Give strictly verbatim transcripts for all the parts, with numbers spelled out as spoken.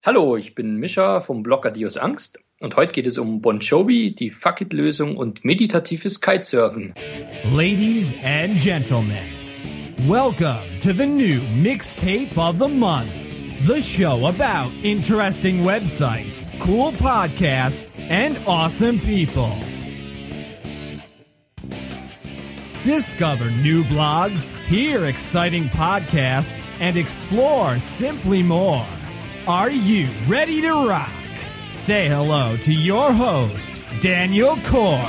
Hallo, ich bin Mischa vom Blog Adios Angst und heute geht es um Bon Jovi, die Fuck-It-Lösung und meditatives Kitesurfen. Ladies and gentlemen, welcome to the new Mixtape of the Month, the show about interesting websites, cool podcasts, and awesome people. Discover new blogs, hear exciting podcasts, and explore simply more. Are you ready to rock? Say hello to your host, Daniel Korf.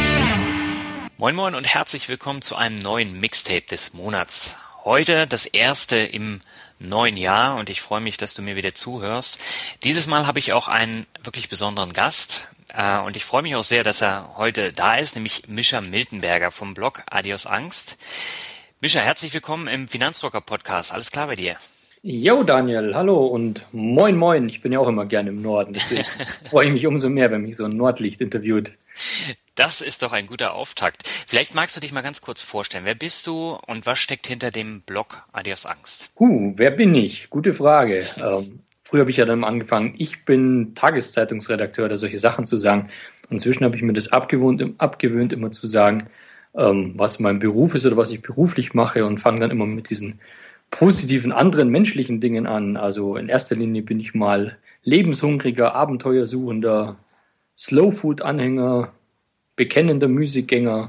Moin Moin und herzlich willkommen zu einem neuen Mixtape des Monats. Heute das erste im neuen Jahr und ich freue mich, dass du mir wieder zuhörst. Dieses Mal habe ich auch einen wirklich besonderen Gast äh, und ich freue mich auch sehr, dass er heute da ist, nämlich Mischa Miltenberger vom Blog Adios Angst. Mischa, herzlich willkommen im Finanzrocker Podcast. Alles klar bei dir? Jo Daniel, hallo und moin moin. Ich bin ja auch immer gerne im Norden, deswegen freue ich mich umso mehr, wenn mich so ein Nordlicht interviewt. Das ist doch ein guter Auftakt. Vielleicht magst du dich mal ganz kurz vorstellen. Wer bist du und was steckt hinter dem Blog Adios Angst? Huh, wer bin ich? Gute Frage. Ähm, früher habe ich ja dann angefangen, ich bin Tageszeitungsredakteur oder solche Sachen zu sagen. Inzwischen habe ich mir das abgewöhnt, abgewöhnt immer zu sagen, ähm, was mein Beruf ist oder was ich beruflich mache und fange dann immer mit diesen positiven anderen menschlichen Dingen an. Also in erster Linie bin ich mal lebenshungriger, abenteuersuchender, Slowfood-Anhänger, bekennender Musikgänger,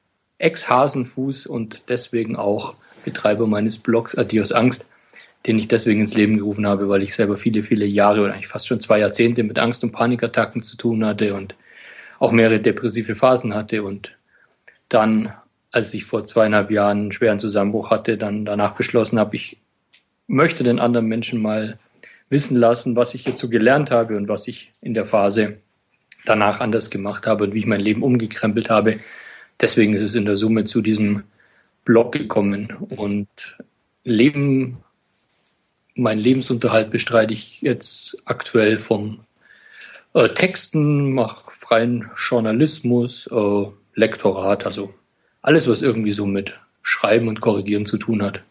Ex-Hasenfuß und deswegen auch Betreiber meines Blogs Adios Angst, den ich deswegen ins Leben gerufen habe, weil ich selber viele, viele Jahre oder eigentlich fast schon zwei Jahrzehnte mit Angst- und Panikattacken zu tun hatte und auch mehrere depressive Phasen hatte und dann, als ich vor zweieinhalb Jahren einen schweren Zusammenbruch hatte, dann danach beschlossen habe, ich möchte den anderen Menschen mal wissen lassen, was ich hierzu gelernt habe und was ich in der Phase danach anders gemacht habe und wie ich mein Leben umgekrempelt habe. Deswegen ist es in der Summe zu diesem Blog gekommen und Leben, mein Lebensunterhalt bestreite ich jetzt aktuell vom äh, Texten, mache freien Journalismus, äh, Lektorat, also alles, was irgendwie so mit Schreiben und Korrigieren zu tun hat.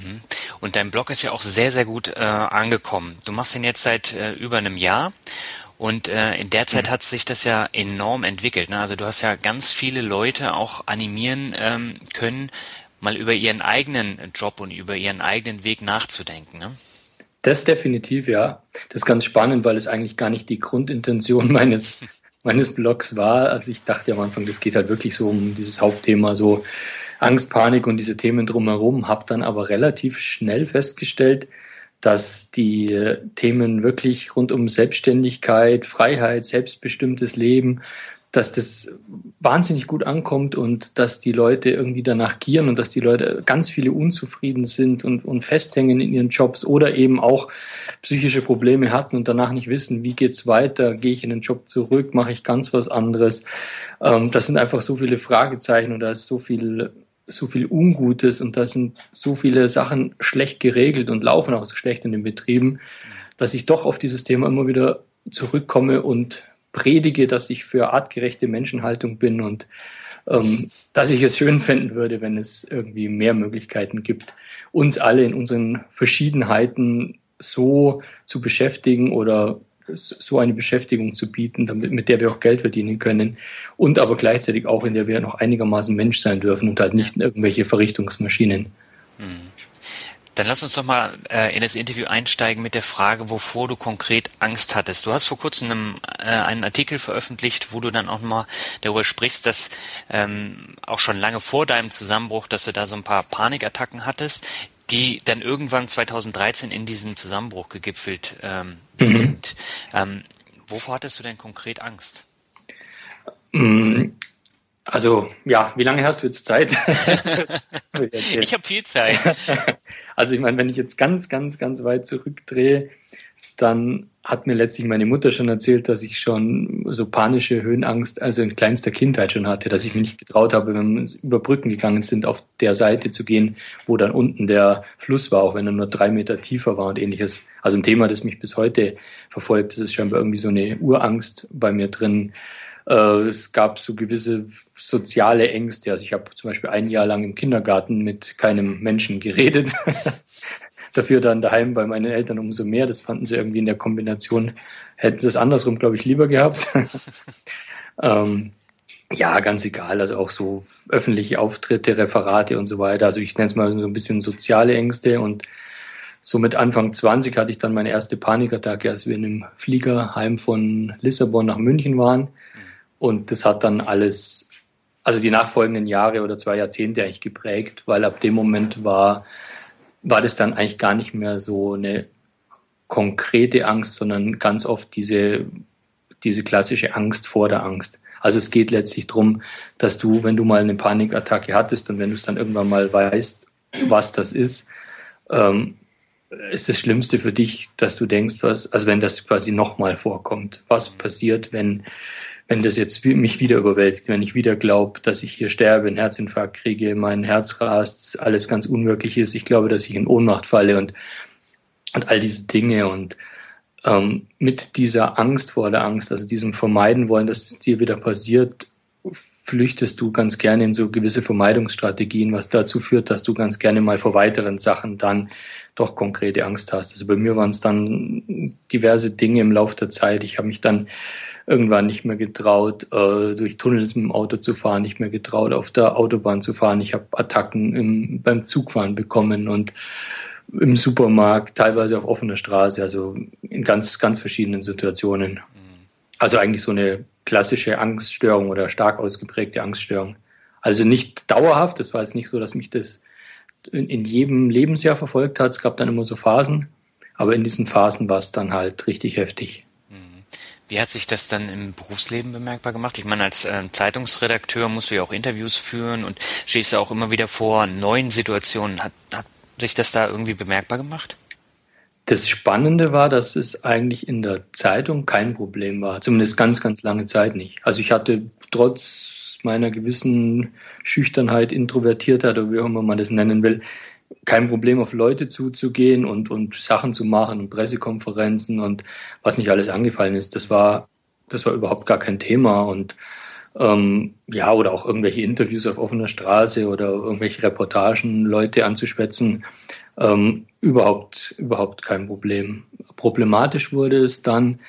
Und dein Blog ist ja auch sehr, sehr gut äh, angekommen. Du machst den jetzt seit äh, über einem Jahr und äh, in der Zeit mhm. hat sich das ja enorm entwickelt. Ne? Also du hast ja ganz viele Leute auch animieren ähm, können, mal über ihren eigenen Job und über ihren eigenen Weg nachzudenken. Ne? Das definitiv, ja. Das ist ganz spannend, weil es eigentlich gar nicht die Grundintention meines meines Blogs war. Also ich dachte am Anfang, das geht halt wirklich so um dieses Hauptthema, so Angst, Panik und diese Themen drumherum, habe dann aber relativ schnell festgestellt, dass die Themen wirklich rund um Selbstständigkeit, Freiheit, selbstbestimmtes Leben, dass das wahnsinnig gut ankommt und dass die Leute irgendwie danach gieren und dass die Leute ganz viele unzufrieden sind und, und festhängen in ihren Jobs oder eben auch psychische Probleme hatten und danach nicht wissen, wie geht's weiter, gehe ich in den Job zurück, mache ich ganz was anderes. Ähm, das sind einfach so viele Fragezeichen und da ist so viel, so viel Ungutes und da sind so viele Sachen schlecht geregelt und laufen auch so schlecht in den Betrieben, dass ich doch auf dieses Thema immer wieder zurückkomme und predige, dass ich für artgerechte Menschenhaltung bin und ähm, dass ich es schön finden würde, wenn es irgendwie mehr Möglichkeiten gibt, uns alle in unseren Verschiedenheiten so zu beschäftigen oder so eine Beschäftigung zu bieten, damit, mit der wir auch Geld verdienen können und aber gleichzeitig auch, in der wir noch einigermaßen Mensch sein dürfen und halt nicht in irgendwelche Verrichtungsmaschinen. Hm. Dann lass uns doch mal äh, in das Interview einsteigen mit der Frage, wovor du konkret Angst hattest. Du hast vor kurzem einen, äh, einen Artikel veröffentlicht, wo du dann auch mal darüber sprichst, dass ähm, auch schon lange vor deinem Zusammenbruch, dass du da so ein paar Panikattacken hattest, die dann irgendwann zweitausenddreizehn in diesem Zusammenbruch gegipfelt ähm, mhm. sind. Ähm, wovor hattest du denn konkret Angst? Also, ja, wie lange hast du jetzt Zeit? Ich habe viel Zeit. Also ich meine, wenn ich jetzt ganz, ganz, ganz weit zurückdrehe, dann hat mir letztlich meine Mutter schon erzählt, dass ich schon so panische Höhenangst, also in kleinster Kindheit schon hatte, dass ich mich nicht getraut habe, wenn wir über Brücken gegangen sind, auf der Seite zu gehen, wo dann unten der Fluss war, auch wenn er nur drei Meter tiefer war und ähnliches. Also ein Thema, das mich bis heute verfolgt. Das ist scheinbar irgendwie so eine Urangst bei mir drin. Es gab so gewisse soziale Ängste. Also ich habe zum Beispiel ein Jahr lang im Kindergarten mit keinem Menschen geredet. dafür dann daheim bei meinen Eltern umso mehr. Das fanden sie irgendwie in der Kombination, hätten sie es andersrum, glaube ich, lieber gehabt. ähm, ja, ganz egal, also auch so öffentliche Auftritte, Referate und so weiter. Also ich nenne es mal so ein bisschen soziale Ängste, und so mit Anfang zwanzig hatte ich dann meine erste Panikattacke, als wir in einem Flieger heim von Lissabon nach München waren. Und das hat dann alles, also die nachfolgenden Jahre oder zwei Jahrzehnte eigentlich geprägt, weil ab dem Moment war, war das dann eigentlich gar nicht mehr so eine konkrete Angst, sondern ganz oft diese, diese klassische Angst vor der Angst. Also es geht letztlich darum, dass du, wenn du mal eine Panikattacke hattest und wenn du es dann irgendwann mal weißt, was das ist, ähm, ist das Schlimmste für dich, dass du denkst, was, also wenn das quasi nochmal vorkommt, was passiert, wenn, wenn das jetzt mich wieder überwältigt, wenn ich wieder glaube, dass ich hier sterbe, einen Herzinfarkt kriege, mein Herz rast, alles ganz unwirklich ist, ich glaube, dass ich in Ohnmacht falle und, und all diese Dinge, und ähm, mit dieser Angst vor der Angst, also diesem Vermeiden wollen, dass es dir wieder passiert, flüchtest du ganz gerne in so gewisse Vermeidungsstrategien, was dazu führt, dass du ganz gerne mal vor weiteren Sachen dann doch konkrete Angst hast. Also bei mir waren es dann diverse Dinge im Laufe der Zeit. Ich habe mich dann irgendwann nicht mehr getraut, äh, durch Tunnels mit dem Auto zu fahren, nicht mehr getraut, auf der Autobahn zu fahren. Ich habe Attacken im, beim Zugfahren bekommen und im Supermarkt, teilweise auf offener Straße, also in ganz, ganz verschiedenen Situationen. Also eigentlich so eine klassische Angststörung oder stark ausgeprägte Angststörung. Also nicht dauerhaft, das war jetzt nicht so, dass mich das in, in jedem Lebensjahr verfolgt hat. Es gab dann immer so Phasen, aber in diesen Phasen war es dann halt richtig heftig. Wie hat sich das dann im Berufsleben bemerkbar gemacht? Ich meine, als äh, Zeitungsredakteur musst du ja auch Interviews führen und stehst ja auch immer wieder vor neuen Situationen. Hat, hat sich das da irgendwie bemerkbar gemacht? Das Spannende war, dass es eigentlich in der Zeitung kein Problem war. Zumindest ganz, ganz lange Zeit nicht. Also ich hatte trotz meiner gewissen Schüchternheit, Introvertiertheit oder wie auch immer man das nennen will, kein Problem, auf Leute zuzugehen und, und Sachen zu machen und Pressekonferenzen und was nicht alles angefallen ist. Das war, das war überhaupt gar kein Thema. Und ähm, ja, oder auch irgendwelche Interviews auf offener Straße oder irgendwelche Reportagen, Leute anzuschwätzen. Ähm, überhaupt, überhaupt kein Problem. Problematisch wurde es dann,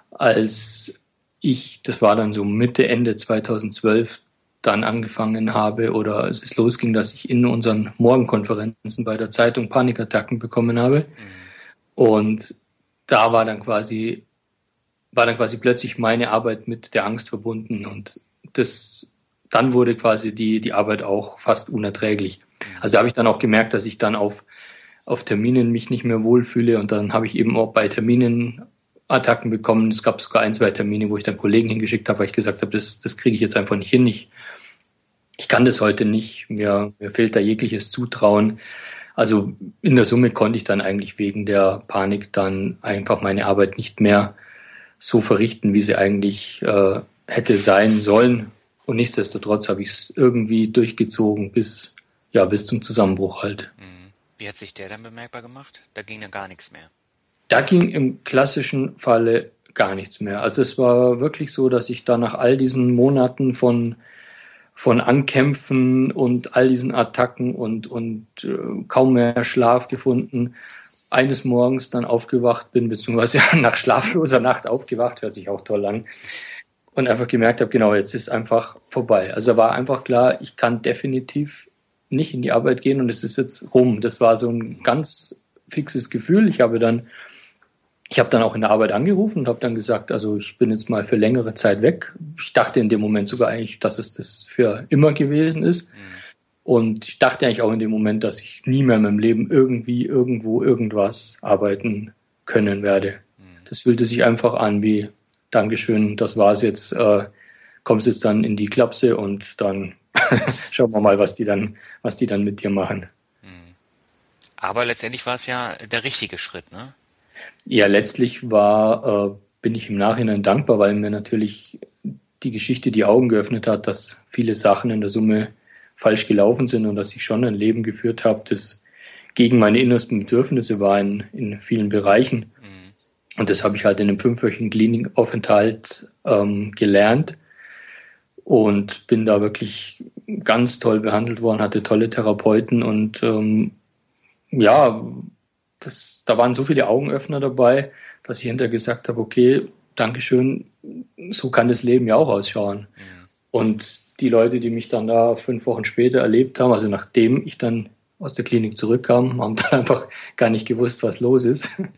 als ich, das war dann so Mitte, Ende zweitausendzwölf, dann angefangen habe oder als es losging, dass ich in unseren Morgenkonferenzen bei der Zeitung Panikattacken bekommen habe. Mhm. Und da war dann quasi, war dann quasi plötzlich meine Arbeit mit der Angst verbunden, und das, dann wurde quasi die, die Arbeit auch fast unerträglich. Also da habe ich dann auch gemerkt, dass ich dann auf auf Terminen mich nicht mehr wohlfühle, und dann habe ich eben auch bei Terminen Attacken bekommen. Es gab sogar ein, zwei Termine, wo ich dann Kollegen hingeschickt habe, weil ich gesagt habe, das, das kriege ich jetzt einfach nicht hin. Ich, ich kann das heute nicht. Mir, mir fehlt da jegliches Zutrauen. Also in der Summe konnte ich dann eigentlich wegen der Panik dann einfach meine Arbeit nicht mehr so verrichten, wie sie eigentlich äh, hätte sein sollen. Und nichtsdestotrotz habe ich es irgendwie durchgezogen bis, ja, bis zum Zusammenbruch halt. Wie hat sich der dann bemerkbar gemacht? Da ging dann gar nichts mehr. Da ging im klassischen Falle gar nichts mehr. Also es war wirklich so, dass ich da nach all diesen Monaten von, von Ankämpfen und all diesen Attacken und, und äh, kaum mehr Schlaf gefunden, eines Morgens dann aufgewacht bin, beziehungsweise nach schlafloser Nacht aufgewacht, hört sich auch toll an, und einfach gemerkt habe, genau, jetzt ist einfach vorbei. Also da war einfach klar, ich kann definitiv nicht in die Arbeit gehen und es ist jetzt rum. Das war so ein ganz fixes Gefühl. Ich habe dann, ich habe dann auch in der Arbeit angerufen und habe dann gesagt, also ich bin jetzt mal für längere Zeit weg. Ich dachte in dem Moment sogar eigentlich, dass es das für immer gewesen ist. Mhm. Und ich dachte eigentlich auch in dem Moment, dass ich nie mehr in meinem Leben irgendwie, irgendwo, irgendwas arbeiten können werde. Mhm. Das fühlte sich einfach an wie, Dankeschön, das war's jetzt, äh, kommst jetzt dann in die Klapse und dann schauen wir mal, was die dann, was die dann mit dir machen. Aber letztendlich war es ja der richtige Schritt, ne? Ja, letztlich war, äh, bin ich im Nachhinein dankbar, weil mir natürlich die Geschichte die Augen geöffnet hat, dass viele Sachen in der Summe falsch gelaufen sind und dass ich schon ein Leben geführt habe, das gegen meine innersten Bedürfnisse war in, in vielen Bereichen. Mhm. Und das habe ich halt in einem fünfwöchigen Klinikaufenthalt ähm, gelernt. Und bin da wirklich ganz toll behandelt worden, hatte tolle Therapeuten und ähm, ja, das, da waren so viele Augenöffner dabei, dass ich hinterher gesagt habe, okay, Dankeschön, so kann das Leben ja auch ausschauen. Mhm. Und die Leute, die mich dann da fünf Wochen später erlebt haben, also nachdem ich dann aus der Klinik zurückkam, haben dann einfach gar nicht gewusst, was los ist. Mhm.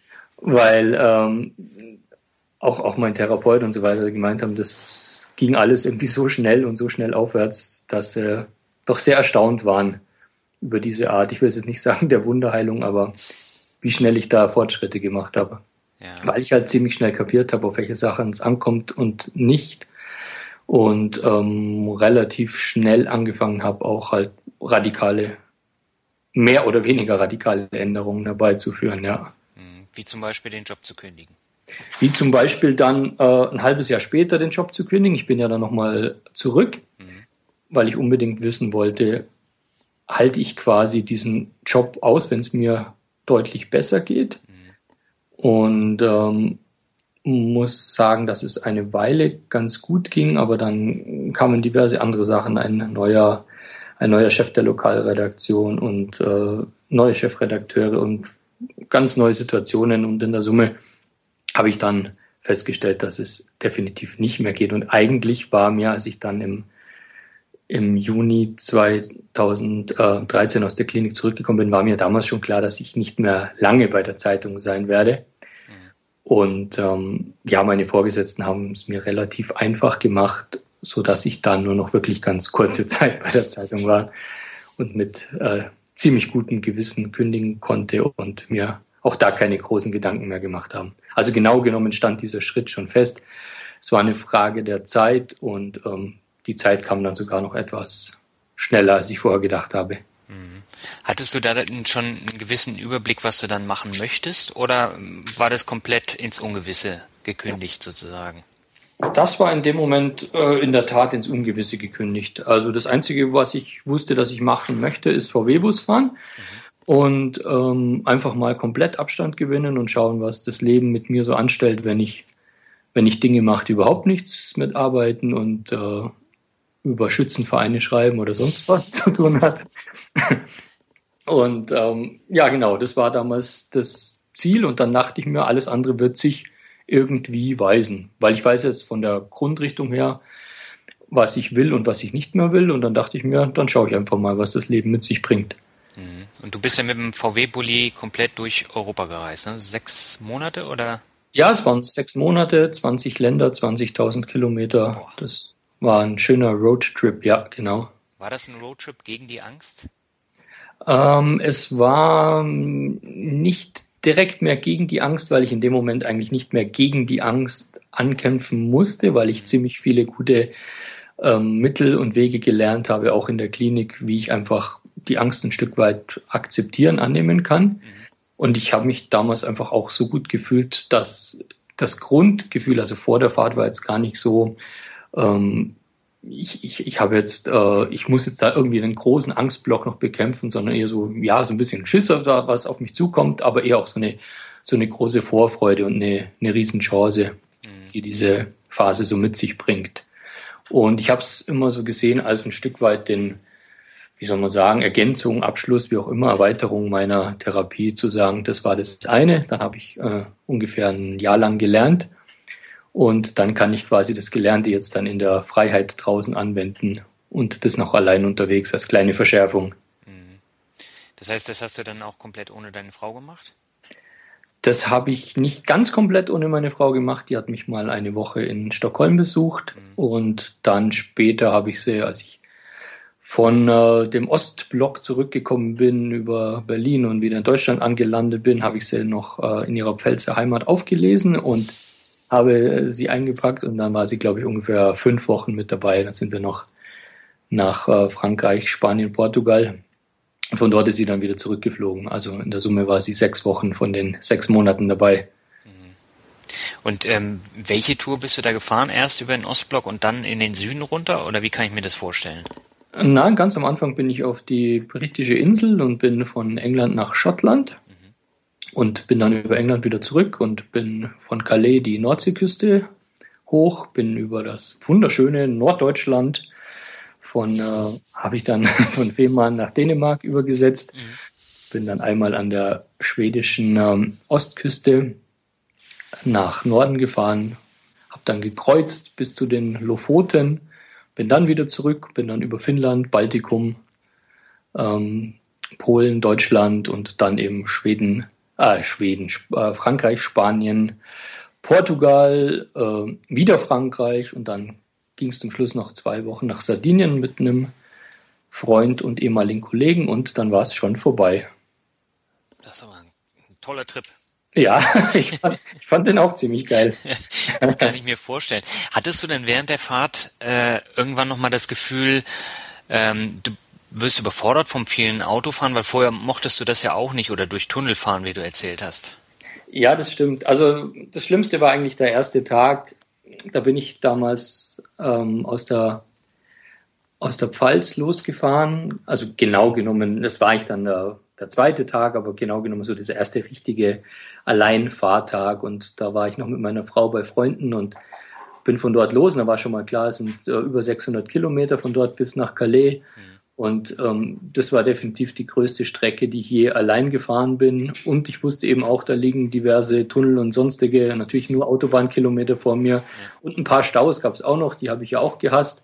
Weil ähm, auch, auch mein Therapeut und so weiter gemeint haben, das ging alles irgendwie so schnell und so schnell aufwärts, dass sie äh, doch sehr erstaunt waren über diese Art, ich will jetzt nicht sagen der Wunderheilung, aber wie schnell ich da Fortschritte gemacht habe. Ja. Weil ich halt ziemlich schnell kapiert habe, auf welche Sachen es ankommt und nicht. Und ähm, relativ schnell angefangen habe, auch halt radikale, mehr oder weniger radikale Änderungen herbeizuführen, ja. Wie zum Beispiel den Job zu kündigen. Wie zum Beispiel dann äh, ein halbes Jahr später den Job zu kündigen. Ich bin ja dann nochmal zurück, mhm. weil ich unbedingt wissen wollte, halte ich quasi diesen Job aus, wenn es mir deutlich besser geht. Mhm. Und ähm, muss sagen, dass es eine Weile ganz gut ging, aber dann kamen diverse andere Sachen. Ein neuer, ein neuer Chef der Lokalredaktion und äh, neue Chefredakteure und ganz neue Situationen. Und in der Summe habe ich dann festgestellt, dass es definitiv nicht mehr geht. Und eigentlich war mir, als ich dann im, im Juni zweitausenddreizehn aus der Klinik zurückgekommen bin, war mir damals schon klar, dass ich nicht mehr lange bei der Zeitung sein werde. Und ähm, ja, meine Vorgesetzten haben es mir relativ einfach gemacht, so dass ich dann nur noch wirklich ganz kurze Zeit bei der Zeitung war und mit äh, ziemlich gutem Gewissen kündigen konnte und mir auch da keine großen Gedanken mehr gemacht haben. Also genau genommen stand dieser Schritt schon fest. Es war eine Frage der Zeit und ähm, die Zeit kam dann sogar noch etwas schneller, als ich vorher gedacht habe. Hattest du da schon einen gewissen Überblick, was du dann machen möchtest, oder war das komplett ins Ungewisse gekündigt sozusagen? Das war in dem Moment äh, in der Tat ins Ungewisse gekündigt. Also das Einzige, was ich wusste, dass ich machen möchte, ist V W-Bus fahren mhm. und ähm, einfach mal komplett Abstand gewinnen und schauen, was das Leben mit mir so anstellt, wenn ich, wenn ich Dinge mache, die überhaupt nichts mit Arbeiten und äh, über Schützenvereine schreiben oder sonst was zu tun hat. Und ähm, ja, genau, das war damals das Ziel. Und dann dachte ich mir, alles andere wird sich irgendwie weisen. Weil ich weiß jetzt von der Grundrichtung her, was ich will und was ich nicht mehr will. Und dann dachte ich mir, dann schaue ich einfach mal, was das Leben mit sich bringt. Und du bist ja mit dem V W-Bulli komplett durch Europa gereist, ne? Sechs Monate oder? Ja, es waren sechs Monate, zwanzig Länder, zwanzigtausend Kilometer. Boah. Das war ein schöner Roadtrip, ja, genau. War das ein Roadtrip gegen die Angst? Ähm, es war nicht direkt mehr gegen die Angst, weil ich in dem Moment eigentlich nicht mehr gegen die Angst ankämpfen musste, weil ich ziemlich viele gute ähm, Mittel und Wege gelernt habe, auch in der Klinik, wie ich einfach die Angst ein Stück weit akzeptieren, annehmen kann. Mhm. Und ich habe mich damals einfach auch so gut gefühlt, dass das Grundgefühl, also vor der Fahrt war jetzt gar nicht so, ähm, ich, ich, ich habe jetzt, äh, ich muss jetzt da irgendwie einen großen Angstblock noch bekämpfen, sondern eher so, ja, so ein bisschen Schiss, was auf mich zukommt, aber eher auch so eine, so eine große Vorfreude und eine, eine Riesenchance, die diese Phase so mit sich bringt. Und ich habe es immer so gesehen als ein Stück weit den, wie soll man sagen, Ergänzung, Abschluss, wie auch immer, Erweiterung meiner Therapie, zu sagen, das war das eine, dann habe ich äh, ungefähr ein Jahr lang gelernt. Und dann kann ich quasi das Gelernte jetzt dann in der Freiheit draußen anwenden und das noch allein unterwegs als kleine Verschärfung. Das heißt, das hast du dann auch komplett ohne deine Frau gemacht? Das habe ich nicht ganz komplett ohne meine Frau gemacht. Die hat mich mal eine Woche in Stockholm besucht. Mhm. Und dann später habe ich sie, als ich von äh, dem Ostblock zurückgekommen bin, über Berlin und wieder in Deutschland angelandet bin, habe ich sie noch äh, in ihrer Pfälzer Heimat aufgelesen und habe sie eingepackt und dann war sie, glaube ich, ungefähr fünf Wochen mit dabei. Dann sind wir noch nach äh, Frankreich, Spanien, Portugal. Und von dort ist sie dann wieder zurückgeflogen. Also in der Summe war sie sechs Wochen von den sechs Monaten dabei. Und ähm, welche Tour bist du da gefahren? Erst über den Ostblock und dann in den Süden runter? Oder wie kann ich mir das vorstellen? Nein, ganz am Anfang bin ich auf die britische Insel und bin von England nach Schottland. Und bin dann über England wieder zurück und bin von Calais die Nordseeküste hoch, bin über das wunderschöne Norddeutschland von, äh, habe ich dann von Fehmarn nach Dänemark übergesetzt. Mhm. Bin dann einmal an der schwedischen ähm, Ostküste nach Norden gefahren, habe dann gekreuzt bis zu den Lofoten, bin dann wieder zurück, bin dann über Finnland, Baltikum, ähm, Polen, Deutschland und dann eben Schweden, äh, Schweden, Sp- äh, Frankreich, Spanien, Portugal, äh, wieder Frankreich und dann ging es zum Schluss noch zwei Wochen nach Sardinien mit einem Freund und ehemaligen Kollegen und dann war es schon vorbei. Das ist aber ein, ein toller Trip. Ja, ich fand, ich fand den auch ziemlich geil. Das kann ich mir vorstellen. Hattest du denn während der Fahrt äh, irgendwann nochmal das Gefühl, ähm, du wirst überfordert vom vielen Autofahren, weil vorher mochtest du das ja auch nicht oder durch Tunnel fahren, wie du erzählt hast? Ja, das stimmt. Also das Schlimmste war eigentlich der erste Tag. Da bin ich damals ähm, aus der aus der Pfalz losgefahren. Also genau genommen, das war eigentlich dann der, der zweite Tag, aber genau genommen so dieser erste richtige Alleinfahrtag. Und da war ich noch mit meiner Frau bei Freunden und bin von dort los. Und da war schon mal klar, es sind äh, über sechshundert Kilometer von dort bis nach Calais. Mhm. Und ähm, das war definitiv die größte Strecke, die ich je allein gefahren bin. Und ich wusste eben auch, da liegen diverse Tunnel und sonstige, natürlich nur Autobahnkilometer vor mir. Ja. Und ein paar Staus gab es auch noch, die habe ich ja auch gehasst.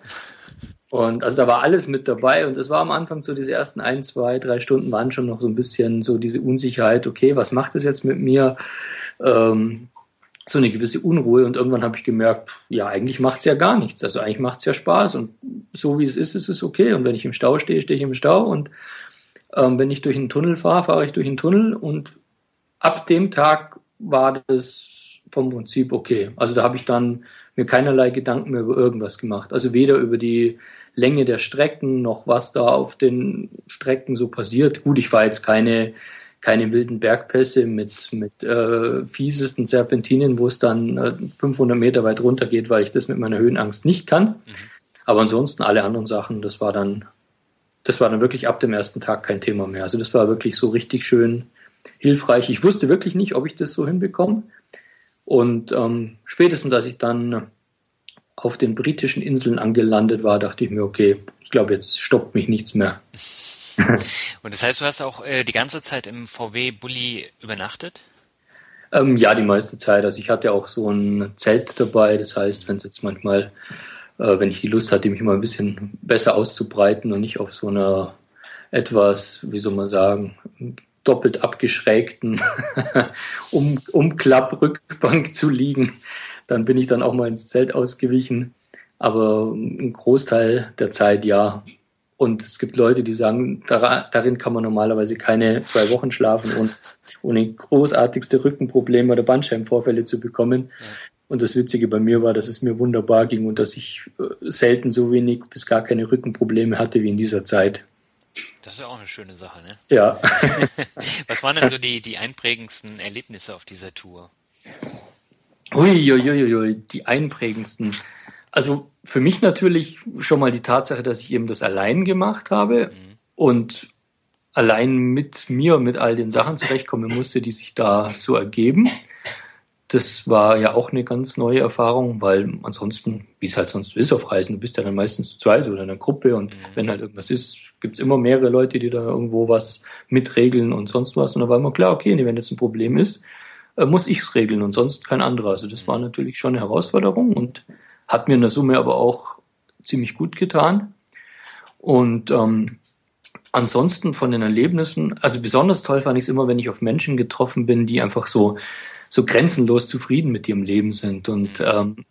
Und also da war alles mit dabei. Und es war am Anfang so, diese ersten ein, zwei, drei Stunden waren schon noch so ein bisschen so diese Unsicherheit. Okay, was macht das jetzt mit mir? Ähm, so eine gewisse Unruhe. Und irgendwann habe ich gemerkt, ja, eigentlich macht es ja gar nichts. Also eigentlich macht es ja Spaß. Und so wie es ist, ist es okay. Und wenn ich im Stau stehe, stehe ich im Stau. Und ähm, wenn ich durch einen Tunnel fahre, fahre ich durch einen Tunnel. Und ab dem Tag war das vom Prinzip okay. Also da habe ich dann mir keinerlei Gedanken mehr über irgendwas gemacht. Also weder über die Länge der Strecken, noch was da auf den Strecken so passiert. Gut, ich fahre jetzt keine keine wilden Bergpässe mit mit äh, fiesesten Serpentinen, wo es dann äh, fünfhundert Meter weit runter geht, weil ich das mit meiner Höhenangst nicht kann. Mhm. Aber ansonsten alle anderen Sachen, das war dann das war dann wirklich ab dem ersten Tag kein Thema mehr. Also das war wirklich so richtig schön hilfreich. Ich wusste wirklich nicht, ob ich das so hinbekomme. Und ähm, spätestens als ich dann auf den britischen Inseln angelandet war, dachte ich mir, okay, ich glaube, jetzt stoppt mich nichts mehr. Und das heißt, du hast auch äh, die ganze Zeit im V W-Bulli übernachtet? Ähm, ja, die meiste Zeit. Also ich hatte auch so ein Zelt dabei. Das heißt, wenn es jetzt manchmal, äh, wenn ich die Lust hatte, mich mal ein bisschen besser auszubreiten und nicht auf so einer etwas, wie soll man sagen, doppelt abgeschrägten um, Umklapprückbank zu liegen, dann bin ich dann auch mal ins Zelt ausgewichen. Aber ein Großteil der Zeit ja. Und es gibt Leute, die sagen, darin kann man normalerweise keine zwei Wochen schlafen und ohne großartigste Rückenprobleme oder Bandscheibenvorfälle zu bekommen. Ja. Und das Witzige bei mir war, dass es mir wunderbar ging und dass ich selten so wenig bis gar keine Rückenprobleme hatte wie in dieser Zeit. Das ist ja auch eine schöne Sache, ne? Ja. Was waren denn so die, die einprägendsten Erlebnisse auf dieser Tour? Uiuiuiui, die einprägendsten. Also für mich natürlich schon mal die Tatsache, dass ich eben das allein gemacht habe mhm. und allein mit mir, mit all den Sachen zurechtkommen musste, die sich da so ergeben. Das war ja auch eine ganz neue Erfahrung, weil ansonsten, wie es halt sonst ist auf Reisen, du bist ja dann meistens zu zweit oder in einer Gruppe und mhm. wenn halt irgendwas ist, gibt's immer mehrere Leute, die da irgendwo was mitregeln und sonst was. Und da war immer klar, okay, wenn jetzt ein Problem ist, muss ich's regeln und sonst kein anderer. Also das war natürlich schon eine Herausforderung und hat mir in der Summe aber auch ziemlich gut getan. Und ähm, ansonsten von den Erlebnissen, also besonders toll fand ich es immer, wenn ich auf Menschen getroffen bin, die einfach so so grenzenlos zufrieden mit ihrem Leben sind. Und ähm,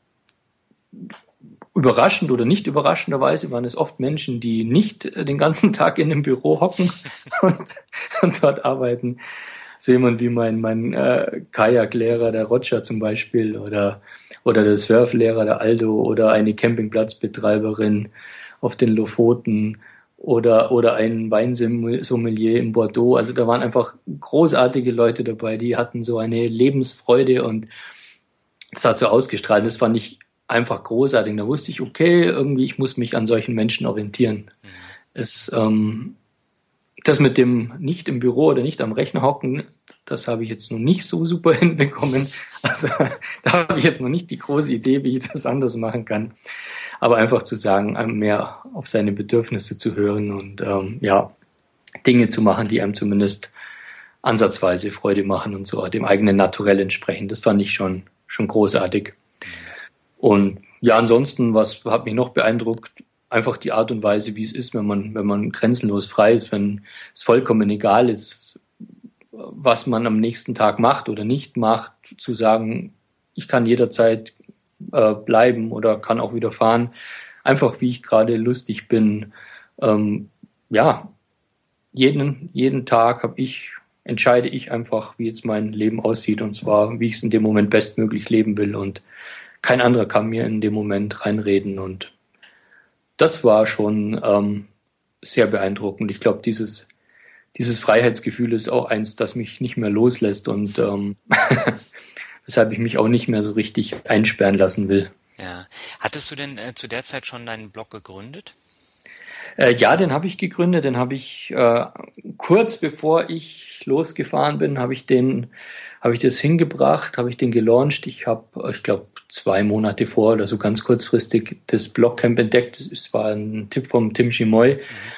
überraschend oder nicht überraschenderweise waren es oft Menschen, die nicht den ganzen Tag in einem Büro hocken und, und dort arbeiten. So jemand wie mein, mein äh, Kajaklehrer, der Roger zum Beispiel, oder, oder der Surflehrer, der Aldo, oder eine Campingplatzbetreiberin auf den Lofoten, oder, oder ein Weinsommelier in Bordeaux. Also da waren einfach großartige Leute dabei, die hatten so eine Lebensfreude und das hat so ausgestrahlt. Das fand ich einfach großartig. Da wusste ich, okay, irgendwie, ich muss mich an solchen Menschen orientieren. Mhm. Es, ähm, das mit dem nicht im Büro oder nicht am Rechner hocken, das habe ich jetzt noch nicht so super hinbekommen. Also da habe ich jetzt noch nicht die große Idee, wie ich das anders machen kann. Aber einfach zu sagen, mehr auf seine Bedürfnisse zu hören und ähm, ja, Dinge zu machen, die einem zumindest ansatzweise Freude machen und so, dem eigenen Naturell entsprechen. Das fand ich schon, schon großartig. Und ja, ansonsten, was hat mich noch beeindruckt? Einfach die Art und Weise, wie es ist, wenn man, wenn man grenzenlos frei ist, wenn es vollkommen egal ist, was man am nächsten Tag macht oder nicht macht, zu sagen, ich kann jederzeit äh, bleiben oder kann auch wieder fahren, einfach wie ich gerade lustig bin. Ähm, ja, jeden, jeden Tag habe ich, entscheide ich einfach, wie jetzt mein Leben aussieht, und zwar, wie ich es in dem Moment bestmöglich leben will, und kein anderer kann mir in dem Moment reinreden, und das war schon ähm, sehr beeindruckend. Ich glaube, dieses Dieses Freiheitsgefühl ist auch eins, das mich nicht mehr loslässt und ähm, weshalb ich mich auch nicht mehr so richtig einsperren lassen will. Ja. Hattest du denn äh, zu der Zeit schon deinen Blog gegründet? Äh, ja, den habe ich gegründet. Den habe ich äh, kurz bevor ich losgefahren bin, habe ich den, habe ich das hingebracht, habe ich den gelauncht. Ich habe, ich glaube, zwei Monate vor oder so ganz kurzfristig das Blogcamp entdeckt. Das war ein Tipp vom Tim Chimoy. Mhm.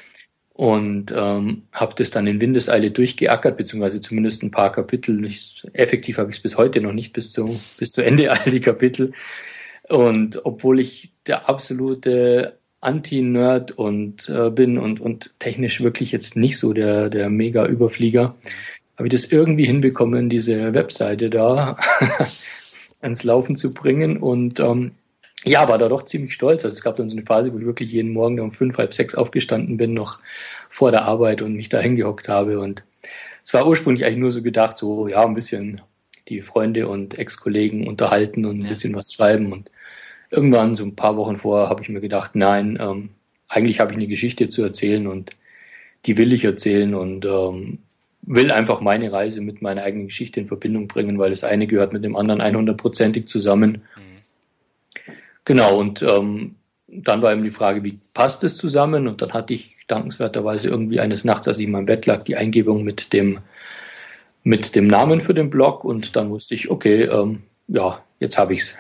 Und ähm, habe das dann in Windeseile durchgeackert, beziehungsweise zumindest ein paar Kapitel. Ich, effektiv habe ich es bis heute noch nicht, bis zu, bis zu Ende all die Kapitel. Und obwohl ich der absolute Anti-Nerd und äh, bin und, und technisch wirklich jetzt nicht so der, der Mega-Überflieger, habe ich das irgendwie hinbekommen, diese Webseite da ans Laufen zu bringen. Und ähm, ja, war da doch ziemlich stolz. Also es gab dann so eine Phase, wo ich wirklich jeden Morgen um fünf, halb sechs aufgestanden bin, noch vor der Arbeit, und mich da hingehockt habe. Und es war ursprünglich eigentlich nur so gedacht, so ja, ein bisschen die Freunde und Ex-Kollegen unterhalten und ein ja. bisschen was schreiben. Und irgendwann, so ein paar Wochen vorher, habe ich mir gedacht, nein, ähm, eigentlich habe ich eine Geschichte zu erzählen, und die will ich erzählen, und ähm, will einfach meine Reise mit meiner eigenen Geschichte in Verbindung bringen, weil das eine gehört mit dem anderen hundertprozentig zusammen. Mhm. Genau, und ähm, dann war eben die Frage, wie passt es zusammen? Und dann hatte ich dankenswerterweise irgendwie eines Nachts, als ich in meinem Bett lag, die Eingebung mit dem mit dem Namen für den Blog, und dann wusste ich, okay, ähm, ja, jetzt habe ich's.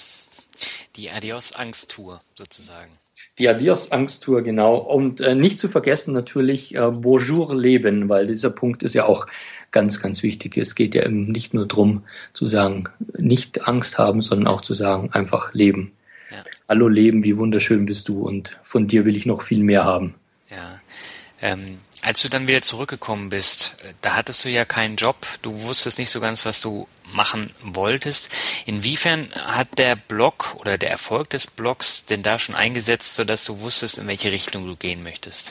Die Adios-Angst-Tour sozusagen. Die Adios-Angst-Tour, genau. Und äh, nicht zu vergessen natürlich äh, Bonjour Leben, weil dieser Punkt ist ja auch ganz, ganz wichtig. Es geht ja eben nicht nur darum zu sagen, nicht Angst haben, sondern auch zu sagen, einfach leben. Ja. Hallo Leben, wie wunderschön bist du, und von dir will ich noch viel mehr haben. Ja. Ähm, als du dann wieder zurückgekommen bist, da hattest du ja keinen Job, du wusstest nicht so ganz, was du machen wolltest. Inwiefern hat der Blog oder der Erfolg des Blogs denn da schon eingesetzt, sodass du wusstest, in welche Richtung du gehen möchtest?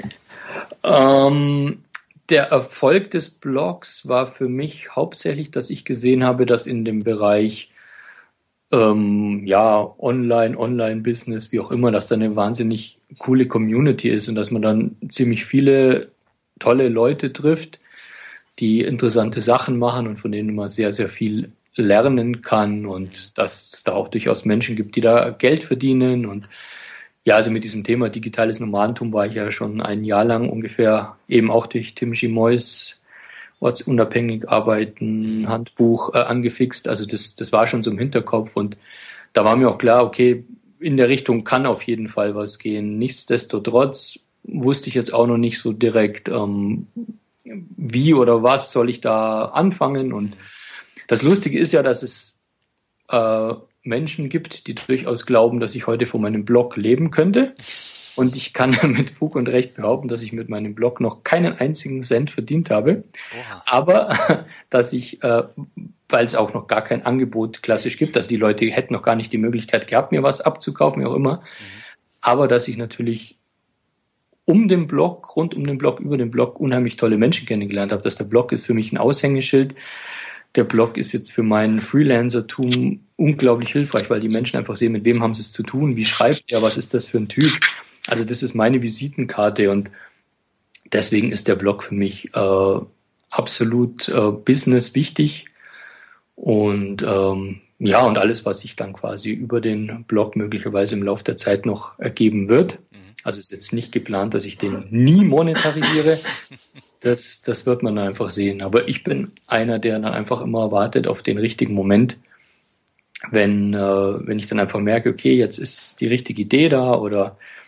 Ähm, der Erfolg des Blogs war für mich hauptsächlich, dass ich gesehen habe, dass in dem Bereich Ähm, ja, Online, Online-Business, wie auch immer, dass da eine wahnsinnig coole Community ist und dass man dann ziemlich viele tolle Leute trifft, die interessante Sachen machen und von denen man sehr, sehr viel lernen kann, und dass es da auch durchaus Menschen gibt, die da Geld verdienen. Und ja, also mit diesem Thema digitales Nomadentum war ich ja schon ein Jahr lang ungefähr, eben auch durch Tim Chimoys ortsunabhängig arbeiten, Handbuch äh, angefixt. Also das, das war schon so im Hinterkopf, und da war mir auch klar, okay, in der Richtung kann auf jeden Fall was gehen. Nichtsdestotrotz wusste ich jetzt auch noch nicht so direkt, ähm, wie oder was soll ich da anfangen. Und das Lustige ist ja, dass es äh, Menschen gibt, die durchaus glauben, dass ich heute von meinem Blog leben könnte. Und ich kann mit Fug und Recht behaupten, dass ich mit meinem Blog noch keinen einzigen Cent verdient habe. Oha. Aber dass ich, äh, weil es auch noch gar kein Angebot klassisch gibt, dass die Leute hätten noch gar nicht die Möglichkeit gehabt, mir was abzukaufen, wie auch immer. Mhm. Aber dass ich natürlich um den Blog, rund um den Blog, über den Blog unheimlich tolle Menschen kennengelernt habe. Dass der Blog ist für mich ein Aushängeschild. Der Blog ist jetzt für mein Freelancertum unglaublich hilfreich, weil die Menschen einfach sehen, mit wem haben sie es zu tun, wie schreibt er, was ist das für ein Typ. Also das ist meine Visitenkarte, und deswegen ist der Blog für mich äh, absolut äh, Business wichtig, und ähm, ja, und alles, was sich dann quasi über den Blog möglicherweise im Laufe der Zeit noch ergeben wird. Also ist jetzt nicht geplant, dass ich den nie monetarisiere. Das, das wird man dann einfach sehen. Aber ich bin einer, der dann einfach immer wartet auf den richtigen Moment, wenn, äh, wenn ich dann einfach merke, okay, jetzt ist die richtige Idee da, oder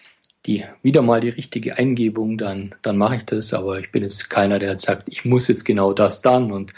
die wieder mal die richtige Eingebung, dann, dann mache ich das. Aber ich bin jetzt keiner, der sagt, ich muss jetzt genau das dann, und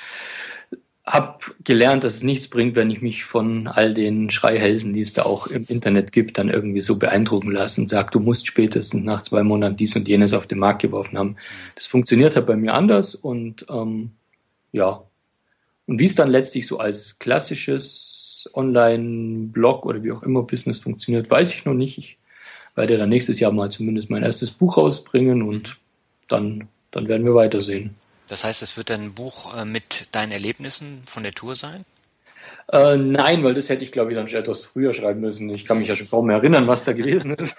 habe gelernt, dass es nichts bringt, wenn ich mich von all den Schreihälsen, die es da auch im Internet gibt, dann irgendwie so beeindrucken lasse und sage, du musst spätestens nach zwei Monaten dies und jenes auf den Markt geworfen haben. Das funktioniert halt bei mir anders, und ähm, ja. Und wie es dann letztlich so als klassisches Online-Blog oder wie auch immer Business funktioniert, weiß ich noch nicht. Ich werde dann nächstes Jahr mal zumindest mein erstes Buch rausbringen, und dann, dann werden wir weitersehen. Das heißt, es wird dann ein Buch äh, mit deinen Erlebnissen von der Tour sein? Äh, nein, weil das hätte ich, glaube ich, dann schon etwas früher schreiben müssen. Ich kann mich ja schon kaum mehr erinnern, was da gewesen ist.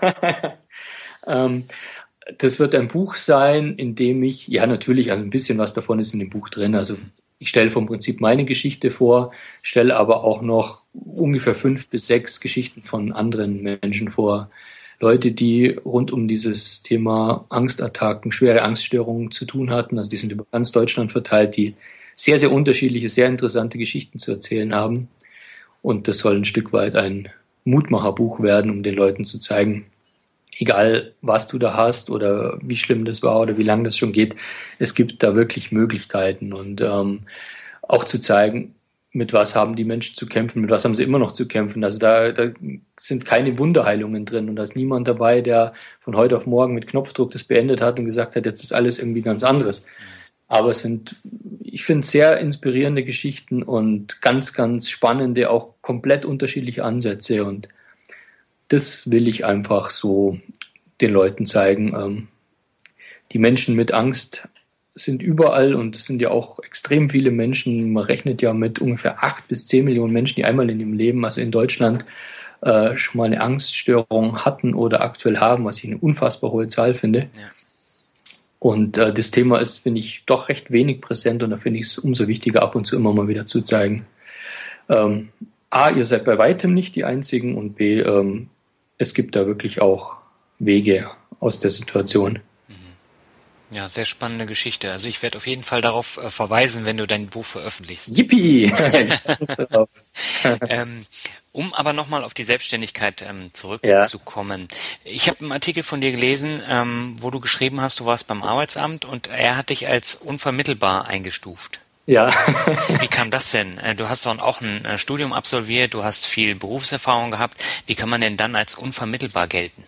ähm, das wird ein Buch sein, in dem ich, ja natürlich, also ein bisschen was davon ist in dem Buch drin. Also ich stelle vom Prinzip meine Geschichte vor, stelle aber auch noch ungefähr fünf bis sechs Geschichten von anderen Menschen vor. Leute, die rund um dieses Thema Angstattacken, schwere Angststörungen zu tun hatten. Also die sind über ganz Deutschland verteilt, die sehr, sehr unterschiedliche, sehr interessante Geschichten zu erzählen haben. Und das soll ein Stück weit ein Mutmacherbuch werden, um den Leuten zu zeigen, egal was du da hast oder wie schlimm das war oder wie lange das schon geht, es gibt da wirklich Möglichkeiten. Und ähm, auch zu zeigen, mit was haben die Menschen zu kämpfen, mit was haben sie immer noch zu kämpfen. Also da, da sind keine Wunderheilungen drin, und da ist niemand dabei, der von heute auf morgen mit Knopfdruck das beendet hat und gesagt hat, jetzt ist alles irgendwie ganz anderes. Aber es sind, ich finde, sehr inspirierende Geschichten und ganz, ganz spannende, auch komplett unterschiedliche Ansätze, und das will ich einfach so den Leuten zeigen. Ähm, die Menschen mit Angst sind überall, und es sind ja auch extrem viele Menschen. Man rechnet ja mit ungefähr acht bis zehn Millionen Menschen, die einmal in ihrem Leben, also in Deutschland, äh, schon mal eine Angststörung hatten oder aktuell haben, was ich eine unfassbar hohe Zahl finde. Ja. Und äh, das Thema ist, finde ich, doch recht wenig präsent, und da finde ich es umso wichtiger, ab und zu immer mal wieder zu zeigen. Ähm, A, ihr seid bei weitem nicht die Einzigen, und B, ähm, es gibt da wirklich auch Wege aus der Situation. Ja, sehr spannende Geschichte. Also ich werde auf jeden Fall darauf äh, verweisen, wenn du dein Buch veröffentlichst. Yippie! ähm, um aber nochmal auf die Selbstständigkeit ähm, zurückzukommen. Ja. Ich habe einen Artikel von dir gelesen, ähm, wo du geschrieben hast, du warst beim Arbeitsamt, und er hat dich als unvermittelbar eingestuft. Ja. Wie kam das denn? Du hast doch auch ein Studium absolviert, du hast viel Berufserfahrung gehabt. Wie kann man denn dann als unvermittelbar gelten?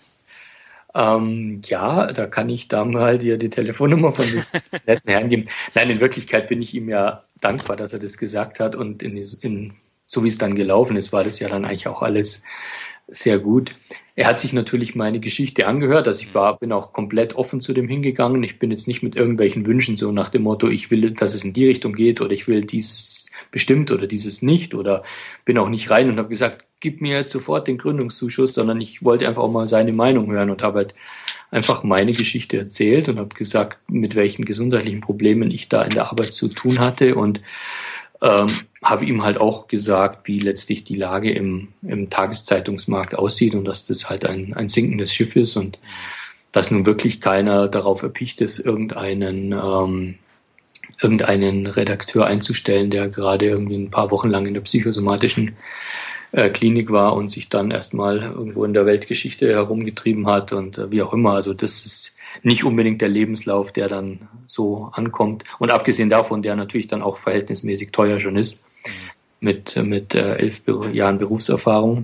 Ähm, ja, da kann ich da mal dir die Telefonnummer von diesem netten Herrn geben. Nein, in Wirklichkeit bin ich ihm ja dankbar, dass er das gesagt hat, und in, in, so wie es dann gelaufen ist, war das ja dann eigentlich auch alles sehr gut. Er hat sich natürlich meine Geschichte angehört, also ich war, bin auch komplett offen zu dem hingegangen. Ich bin jetzt nicht mit irgendwelchen Wünschen so nach dem Motto, ich will, dass es in die Richtung geht, oder ich will dieses bestimmt oder dieses nicht, oder bin auch nicht rein und habe gesagt, gib mir jetzt sofort den Gründungszuschuss, sondern ich wollte einfach auch mal seine Meinung hören und habe halt einfach meine Geschichte erzählt und habe gesagt, mit welchen gesundheitlichen Problemen ich da in der Arbeit zu tun hatte, und ähm, habe ihm halt auch gesagt, wie letztlich die Lage im, im Tageszeitungsmarkt aussieht und dass das halt ein, ein sinkendes Schiff ist und dass nun wirklich keiner darauf erpicht ist, irgendeinen ähm, irgendeinen Redakteur einzustellen, der gerade irgendwie ein paar Wochen lang in der psychosomatischen äh, Klinik war und sich dann erstmal irgendwo in der Weltgeschichte herumgetrieben hat und äh, wie auch immer. Also das ist nicht unbedingt der Lebenslauf, der dann so ankommt. Und abgesehen davon, der natürlich dann auch verhältnismäßig teuer schon ist, mhm. mit, mit äh, elf Jahren Berufserfahrung.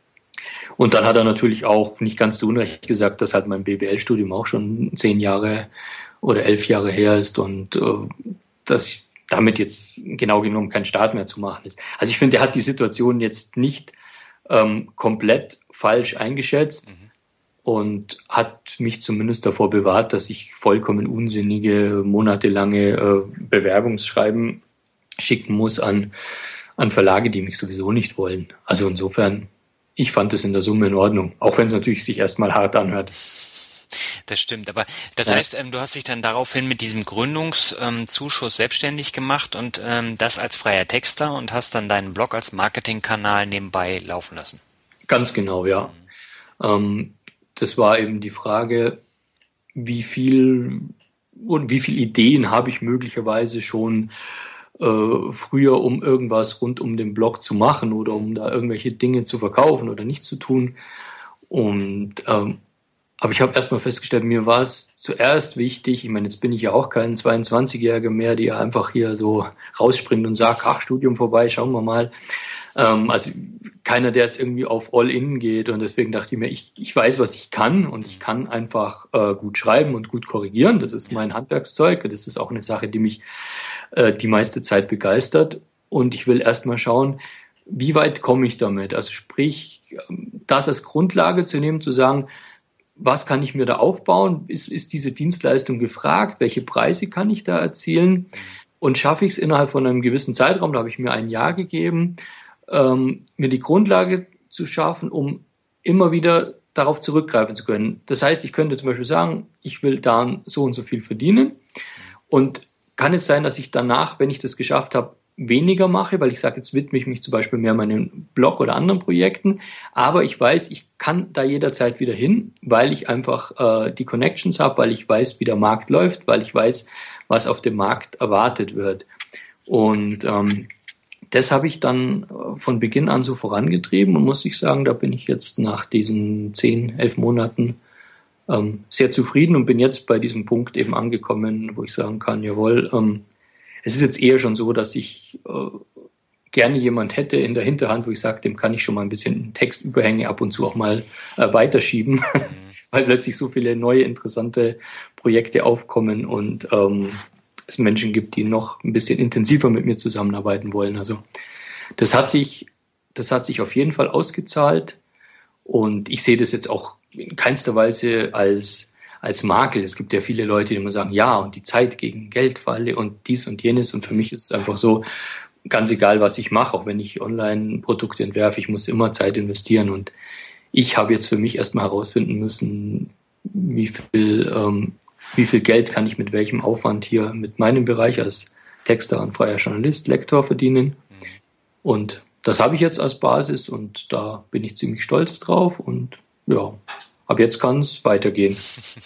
Und dann hat er natürlich auch nicht ganz zu Unrecht gesagt, dass halt mein B W L-Studium auch schon zehn Jahre oder elf Jahre her ist und äh, dass damit jetzt genau genommen kein Start mehr zu machen ist. Also ich finde, er hat die Situation jetzt nicht ähm, komplett falsch eingeschätzt mhm. und hat mich zumindest davor bewahrt, dass ich vollkommen unsinnige, monatelange äh, Bewerbungsschreiben schicken muss an, an Verlage, die mich sowieso nicht wollen. Also insofern, ich fand es in der Summe in Ordnung, auch wenn es natürlich sich erstmal hart anhört. Das stimmt, aber das ja. heißt, ähm, du hast dich dann daraufhin mit diesem Gründungszuschuss ähm, selbstständig gemacht und ähm, das als freier Texter und hast dann deinen Blog als Marketingkanal nebenbei laufen lassen. Ganz genau, ja. Mhm. Ähm, das war eben die Frage, wie viel und wie viele Ideen habe ich möglicherweise schon äh, früher, um irgendwas rund um den Blog zu machen oder um da irgendwelche Dinge zu verkaufen oder nicht zu tun. Und ähm, Aber ich habe erstmal festgestellt, mir war es zuerst wichtig, ich meine, jetzt bin ich ja auch kein zweiundzwanzigjähriger mehr, der einfach hier so rausspringt und sagt, ach, Studium vorbei, schauen wir mal. Ähm, also keiner, der jetzt irgendwie auf All-In geht, und deswegen dachte ich mir, ich, ich weiß, was ich kann, und ich kann einfach äh, gut schreiben und gut korrigieren. Das ist mein Handwerkszeug, das ist auch eine Sache, die mich äh, die meiste Zeit begeistert, und ich will erstmal schauen, wie weit komme ich damit? Also sprich, das als Grundlage zu nehmen, zu sagen, was kann ich mir da aufbauen? Ist, ist diese Dienstleistung gefragt? Welche Preise kann ich da erzielen? Und schaffe ich es innerhalb von einem gewissen Zeitraum, da habe ich mir ein Jahr gegeben, ähm, mir die Grundlage zu schaffen, um immer wieder darauf zurückgreifen zu können. Das heißt, ich könnte zum Beispiel sagen, ich will da so und so viel verdienen, und kann es sein, dass ich danach, wenn ich das geschafft habe, weniger mache, weil ich sage, jetzt widme ich mich zum Beispiel mehr meinem Blog oder anderen Projekten, aber ich weiß, ich kann da jederzeit wieder hin, weil ich einfach äh, die Connections habe, weil ich weiß, wie der Markt läuft, weil ich weiß, was auf dem Markt erwartet wird. Und ähm, das habe ich dann von Beginn an so vorangetrieben, und muss ich sagen, da bin ich jetzt nach diesen zehn, elf Monaten ähm, sehr zufrieden und bin jetzt bei diesem Punkt eben angekommen, wo ich sagen kann, jawohl, ähm, es ist jetzt eher schon so, dass ich äh, gerne jemand hätte in der Hinterhand, wo ich sage, dem kann ich schon mal ein bisschen Textüberhänge ab und zu auch mal äh, weiterschieben, mhm. weil plötzlich so viele neue interessante Projekte aufkommen und ähm, es Menschen gibt, die noch ein bisschen intensiver mit mir zusammenarbeiten wollen. Also das hat sich, das hat sich auf jeden Fall ausgezahlt, und ich sehe das jetzt auch in keinster Weise als als Makel. Es gibt ja viele Leute, die immer sagen, ja, und die Zeit gegen Geldfalle und dies und jenes. Und für mich ist es einfach so, ganz egal, was ich mache, auch wenn ich Online-Produkte entwerfe, ich muss immer Zeit investieren. Und ich habe jetzt für mich erstmal herausfinden müssen, wie viel, ähm, wie viel Geld kann ich mit welchem Aufwand hier mit meinem Bereich als Texter und freier Journalist, Lektor verdienen. Und das habe ich jetzt als Basis, und da bin ich ziemlich stolz drauf, und ja, ab jetzt kann es weitergehen.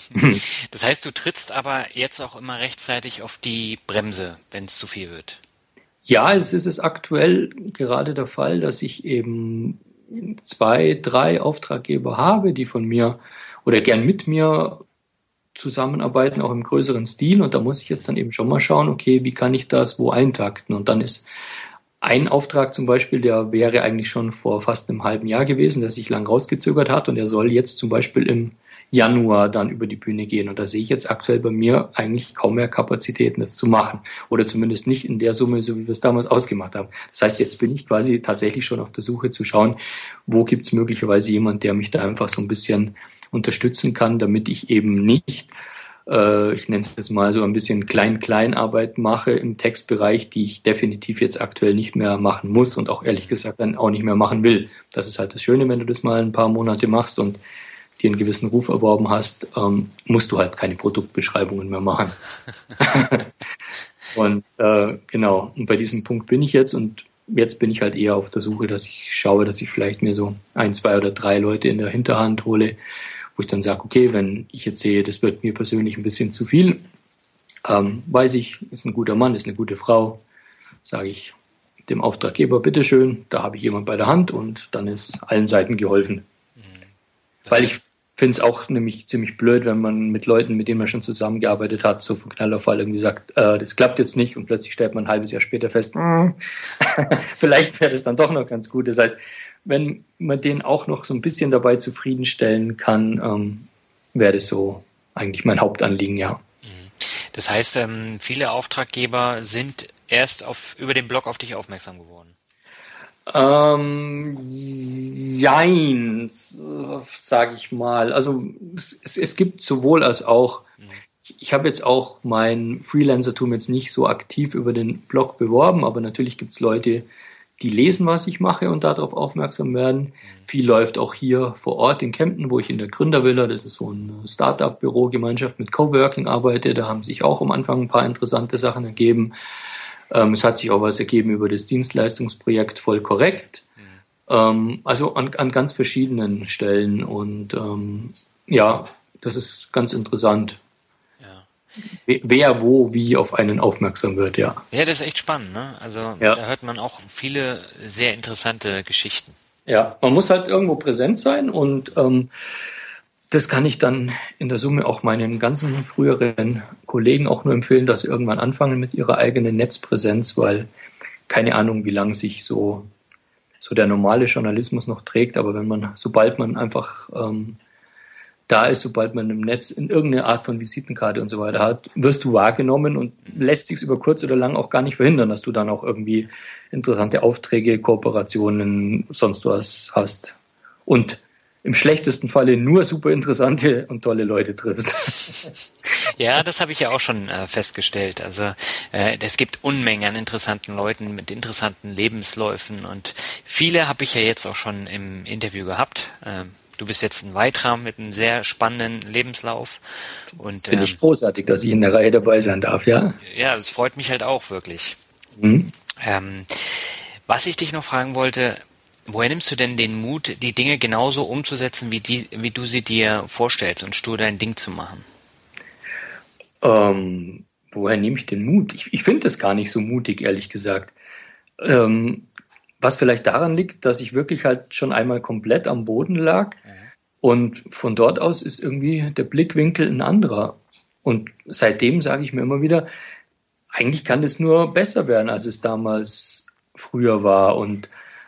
Das heißt, du trittst aber jetzt auch immer rechtzeitig auf die Bremse, wenn es zu viel wird. Ja, es ist es aktuell gerade der Fall, dass ich eben zwei, drei Auftraggeber habe, die von mir oder gern mit mir zusammenarbeiten, auch im größeren Stil. Und da muss ich jetzt dann eben schon mal schauen, okay, wie kann ich das wo eintakten? Und dann ist ein Auftrag zum Beispiel, der wäre eigentlich schon vor fast einem halben Jahr gewesen, der sich lang rausgezögert hat, und der soll jetzt zum Beispiel im Januar dann über die Bühne gehen. Und da sehe ich jetzt aktuell bei mir eigentlich kaum mehr Kapazitäten, das zu machen. Oder zumindest nicht in der Summe, so wie wir es damals ausgemacht haben. Das heißt, jetzt bin ich quasi tatsächlich schon auf der Suche zu schauen, wo gibt es möglicherweise jemand, der mich da einfach so ein bisschen unterstützen kann, damit ich eben nicht, äh, ich nenne es jetzt mal so ein bisschen Klein-Klein-Arbeit mache im Textbereich, die ich definitiv jetzt aktuell nicht mehr machen muss und auch ehrlich gesagt dann auch nicht mehr machen will. Das ist halt das Schöne, wenn du das mal ein paar Monate machst und dir einen gewissen Ruf erworben hast, ähm, musst du halt keine Produktbeschreibungen mehr machen. Und äh, genau, und bei diesem Punkt bin ich jetzt, und jetzt bin ich halt eher auf der Suche, dass ich schaue, dass ich vielleicht mir so ein, zwei oder drei Leute in der Hinterhand hole, wo ich dann sage, okay, wenn ich jetzt sehe, das wird mir persönlich ein bisschen zu viel, ähm, weiß ich, ist ein guter Mann, ist eine gute Frau, sage ich dem Auftraggeber, bitteschön, da habe ich jemand bei der Hand, und dann ist allen Seiten geholfen. Das Weil ich finde es auch nämlich ziemlich blöd, wenn man mit Leuten, mit denen man schon zusammengearbeitet hat, so von Knall auf Fall irgendwie sagt, äh, das klappt jetzt nicht, und plötzlich stellt man ein halbes Jahr später fest, mm, vielleicht wäre das dann doch noch ganz gut. Das heißt, wenn man den auch noch so ein bisschen dabei zufriedenstellen kann, ähm, wäre das so eigentlich mein Hauptanliegen, ja. Das heißt, ähm, viele Auftraggeber sind erst auf über den Blog auf dich aufmerksam geworden. Ähm, jein, sage ich mal. Also es, es, es gibt sowohl als auch. Ich, ich habe jetzt auch mein Freelancertum jetzt nicht so aktiv über den Blog beworben, aber natürlich gibt es Leute, die lesen, was ich mache und darauf aufmerksam werden. Mhm. Viel läuft auch hier vor Ort in Kempten, wo ich in der Gründervilla, das ist so eine Start-up-Büro-Gemeinschaft mit Coworking arbeite. Da haben sich auch am Anfang ein paar interessante Sachen ergeben. Ähm, es hat sich auch was ergeben über das Dienstleistungsprojekt Voll Korrekt. Mhm. Ähm, also an, an ganz verschiedenen Stellen. Und ähm, ja, das ist ganz interessant. Wer, wo, wie auf einen aufmerksam wird, ja. Ja, das ist echt spannend, ne? Also ja. Da hört man auch viele sehr interessante Geschichten. Ja, man muss halt irgendwo präsent sein, und ähm, das kann ich dann in der Summe auch meinen ganzen früheren Kollegen auch nur empfehlen, dass sie irgendwann anfangen mit ihrer eigenen Netzpräsenz, weil keine Ahnung, wie lange sich so, so der normale Journalismus noch trägt, aber wenn man, sobald man einfach ähm, da ist, sobald man im Netz in irgendeine Art von Visitenkarte und so weiter hat, wirst du wahrgenommen und lässt sich über kurz oder lang auch gar nicht verhindern, dass du dann auch irgendwie interessante Aufträge, Kooperationen, sonst was hast. Und im schlechtesten Falle nur super interessante und tolle Leute triffst. Ja, das habe ich ja auch schon äh, festgestellt. Also äh, es gibt Unmengen an interessanten Leuten mit interessanten Lebensläufen und viele habe ich ja jetzt auch schon im Interview gehabt. Ähm, du bist jetzt ein weiterer mit einem sehr spannenden Lebenslauf. Und das finde ich ähm, großartig, dass ich in der Reihe dabei sein darf, ja? Ja, das freut mich halt auch wirklich. Mhm. Ähm, was ich dich noch fragen wollte, woher nimmst du denn den Mut, die Dinge genauso umzusetzen, wie, die, wie du sie dir vorstellst und stur dein Ding zu machen? Ähm, woher nehme ich den Mut? Ich, ich finde das gar nicht so mutig, ehrlich gesagt. Ähm, was vielleicht daran liegt, dass ich wirklich halt schon einmal komplett am Boden lag. Mhm. Und von dort aus ist irgendwie der Blickwinkel ein anderer. Und seitdem sage ich mir immer wieder, eigentlich kann es nur besser werden, als es damals früher war. Und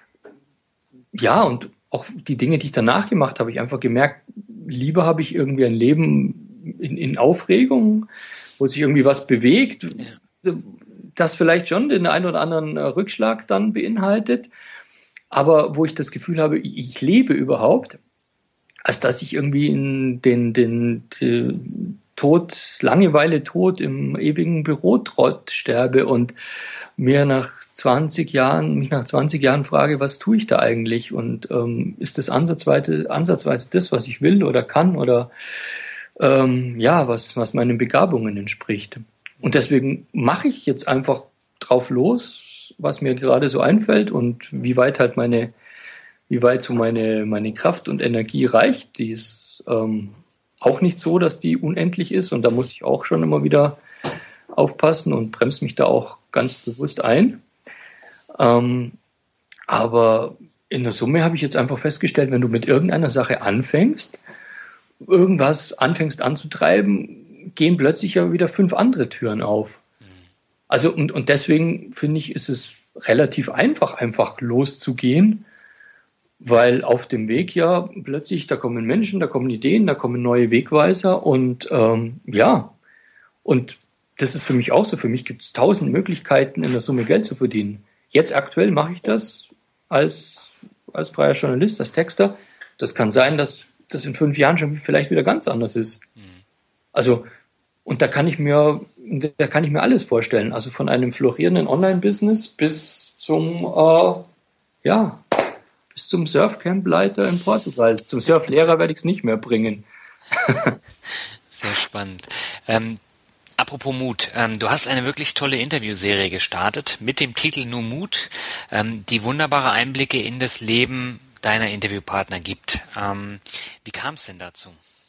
ja, und auch die Dinge, die ich danach gemacht habe, habe ich einfach gemerkt, lieber habe ich irgendwie ein Leben in, in Aufregung, wo sich irgendwie was bewegt, ja. Das vielleicht schon den einen oder anderen Rückschlag dann beinhaltet, aber wo ich das Gefühl habe, ich lebe überhaupt, als dass ich irgendwie in den, den, den Tod, Langeweile, Tod im ewigen Bürotrott sterbe und mir nach zwanzig Jahren, mich nach zwanzig Jahren frage, was tue ich da eigentlich? Und ähm, ist das ansatzweise, ansatzweise das, was ich will oder kann oder ähm, ja, was, was meinen Begabungen entspricht? Und deswegen mache ich jetzt einfach drauf los, was mir gerade so einfällt und wie weit halt meine, wie weit so meine, meine Kraft und Energie reicht. Die ist ähm, auch nicht so, dass die unendlich ist und da muss ich auch schon immer wieder aufpassen und bremse mich da auch ganz bewusst ein. Ähm, aber in der Summe habe ich jetzt einfach festgestellt, wenn du mit irgendeiner Sache anfängst, irgendwas anfängst anzutreiben, gehen plötzlich ja wieder fünf andere Türen auf. Also und, und deswegen finde ich, ist es relativ einfach, einfach loszugehen, weil auf dem Weg ja plötzlich, da kommen Menschen, da kommen Ideen, da kommen neue Wegweiser und ähm, ja, und das ist für mich auch so. Für mich gibt es tausend Möglichkeiten, in der Summe Geld zu verdienen. Jetzt aktuell mache ich das als, als freier Journalist, als Texter. Das kann sein, dass das in fünf Jahren schon vielleicht wieder ganz anders ist. Also, und da kann ich mir, da kann ich mir alles vorstellen. Also von einem florierenden Online-Business bis zum, äh, ja, bis zum Surfcamp-Leiter in Portugal. Zum Surflehrer werde ich es nicht mehr bringen. Sehr spannend. Ähm, apropos Mut, ähm, du hast eine wirklich tolle Interviewserie gestartet mit dem Titel Nur Mut, ähm, die wunderbare Einblicke in das Leben deiner Interviewpartner gibt. Ähm, wie kam es denn dazu?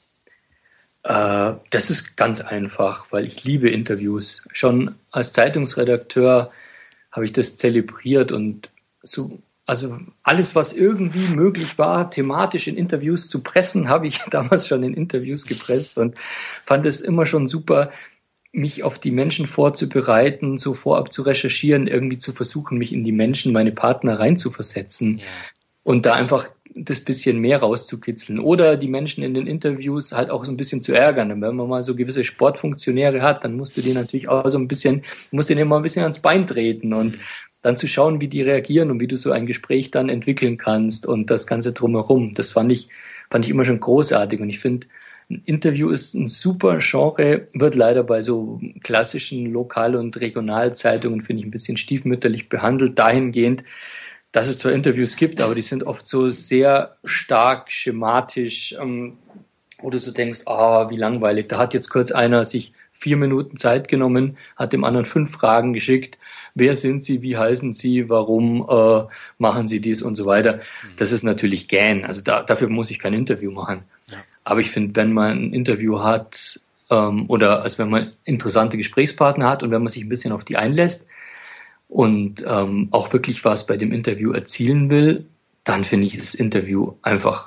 Äh, das ist ganz einfach, weil ich liebe Interviews. Schon als Zeitungsredakteur habe ich das zelebriert und so, also alles, was irgendwie möglich war, thematisch in Interviews zu pressen, habe ich damals schon in Interviews gepresst und fand es immer schon super, mich auf die Menschen vorzubereiten, so vorab zu recherchieren, irgendwie zu versuchen, mich in die Menschen, meine Partner reinzuversetzen. Ja. Und da einfach das bisschen mehr rauszukitzeln. Oder die Menschen in den Interviews halt auch so ein bisschen zu ärgern. Und wenn man mal so gewisse Sportfunktionäre hat, dann musst du die natürlich auch so ein bisschen, musst du denen mal ein bisschen ans Bein treten und dann zu schauen, wie die reagieren und wie du so ein Gespräch dann entwickeln kannst und das Ganze drumherum. Das fand ich, fand ich immer schon großartig. Und ich finde, ein Interview ist ein super Genre, wird leider bei so klassischen Lokal- und Regionalzeitungen, finde ich, ein bisschen stiefmütterlich behandelt, dahingehend, dass es zwar Interviews gibt, aber die sind oft so sehr stark schematisch, ähm, wo du so denkst, ah, wie langweilig. Da hat jetzt kurz einer sich vier Minuten Zeit genommen, hat dem anderen fünf Fragen geschickt. Wer sind Sie, wie heißen Sie, warum äh, machen Sie dies und so weiter. Das ist natürlich gähn. Also da, dafür muss ich kein Interview machen. Ja. Aber ich finde, wenn man ein Interview hat ähm, oder als wenn man interessante Gesprächspartner hat und wenn man sich ein bisschen auf die einlässt, und ähm, auch wirklich was bei dem Interview erzielen will, dann finde ich das Interview einfach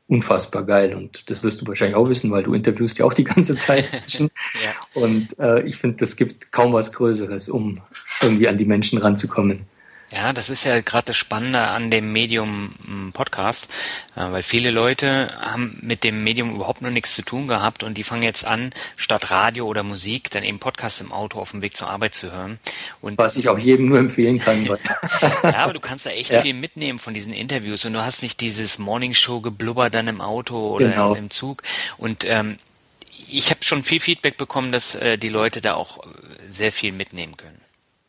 unfassbar geil. Und das wirst du wahrscheinlich auch wissen, weil du interviewst ja auch die ganze Zeit Menschen. Ja. Und äh, ich finde, das gibt kaum was Größeres, um irgendwie an die Menschen ranzukommen. Ja, das ist ja gerade das Spannende an dem Medium Podcast, weil viele Leute haben mit dem Medium überhaupt noch nichts zu tun gehabt und die fangen jetzt an, statt Radio oder Musik dann eben Podcasts im Auto auf dem Weg zur Arbeit zu hören. Und was ich auch jedem nur empfehlen kann. Ja, aber du kannst da echt ja. viel mitnehmen von diesen Interviews und du hast nicht dieses Morningshow-Geblubber dann im Auto oder genau. im Zug. Und ähm, ich habe schon viel Feedback bekommen, dass äh, die Leute da auch sehr viel mitnehmen können.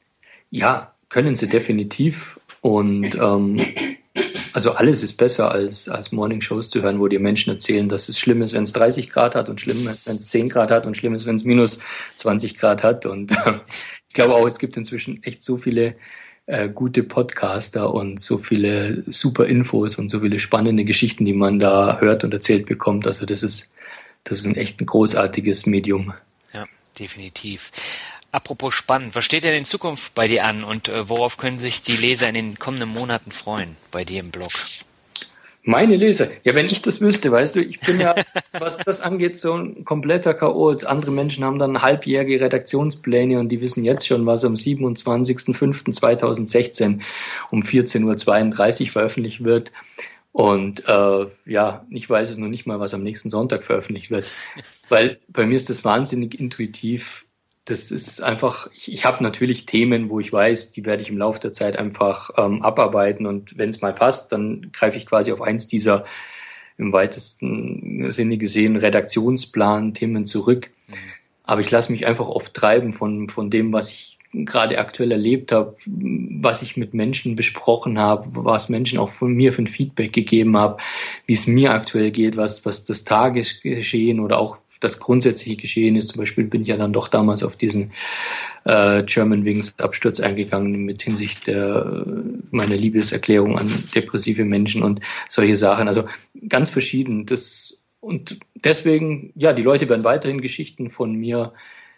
Ja, können sie definitiv. Und ähm, also alles ist besser als, als Morning-Shows zu hören, wo dir Menschen erzählen, dass es schlimm ist, wenn es dreißig Grad hat und schlimm ist, wenn es zehn Grad hat und schlimm ist, wenn es minus zwanzig Grad hat. Und äh, ich glaube auch, es gibt inzwischen echt so viele äh, gute Podcaster und so viele super Infos und so viele spannende Geschichten, die man da hört und erzählt bekommt. Also das ist, das ist ein echt ein großartiges Medium. Ja, definitiv. Apropos spannend, was steht denn in Zukunft bei dir an und äh, worauf können sich die Leser in den kommenden Monaten freuen bei dir im Blog? Meine Leser? Ja, wenn ich das wüsste, weißt du, ich bin ja, was das angeht, so ein kompletter Chaot. Andere Menschen haben dann halbjährige Redaktionspläne und die wissen jetzt schon, was am siebenundzwanzigsten fünften zweitausendsechzehn um vierzehn Uhr zweiunddreißig veröffentlicht wird. Und äh, ja, ich weiß es noch nicht mal, was am nächsten Sonntag veröffentlicht wird. Weil bei mir ist das wahnsinnig intuitiv. Das ist einfach, ich, ich habe natürlich Themen, wo ich weiß, die werde ich im Laufe der Zeit einfach ähm, abarbeiten und wenn es mal passt, dann greife ich quasi auf eins dieser im weitesten Sinne gesehen Redaktionsplan-Themen zurück. Mhm. Aber ich lasse mich einfach oft treiben von von dem, was ich gerade aktuell erlebt habe, was ich mit Menschen besprochen habe, was Menschen auch von mir für ein Feedback gegeben haben, wie es mir aktuell geht, was was das Tagesgeschehen oder auch das grundsätzliche Geschehen ist. Zum Beispiel bin ich ja dann doch damals auf diesen äh, Germanwings Absturz eingegangen mit Hinsicht der meiner Liebeserklärung an depressive Menschen und solche Sachen. Also ganz verschieden. Das und deswegen, ja, die Leute werden weiterhin Geschichten von mir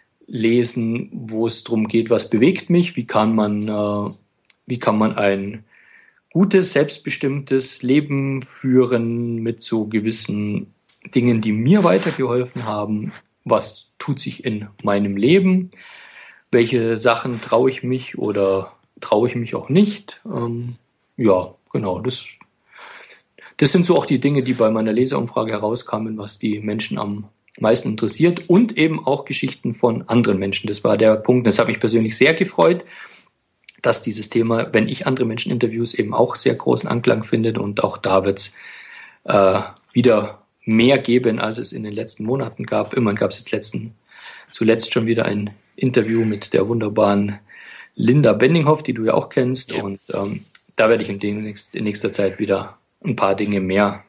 lesen, wo es darum geht, was bewegt mich, wie kann man, äh, wie kann man ein gutes, selbstbestimmtes Leben führen mit so gewissen Dingen, die mir weitergeholfen haben. Was tut sich in meinem Leben? Welche Sachen traue ich mich oder traue ich mich auch nicht? Ähm, ja, genau. Das, das sind so auch die Dinge, die bei meiner Leserumfrage herauskamen, was die Menschen am meisten interessiert und eben auch Geschichten von anderen Menschen. Das war der Punkt. Das hat mich persönlich sehr gefreut, dass dieses Thema, wenn ich andere Menschen interviews, eben auch sehr großen Anklang findet und auch da wird's äh, wieder mehr geben, als es in den letzten Monaten gab. Immerhin gab es jetzt letzten, zuletzt schon wieder ein Interview mit der wunderbaren Linda Bendinghoff, die du ja auch kennst. Ja. Und ähm, da werde ich in, demnächst, in nächster Zeit wieder ein paar Dinge mehr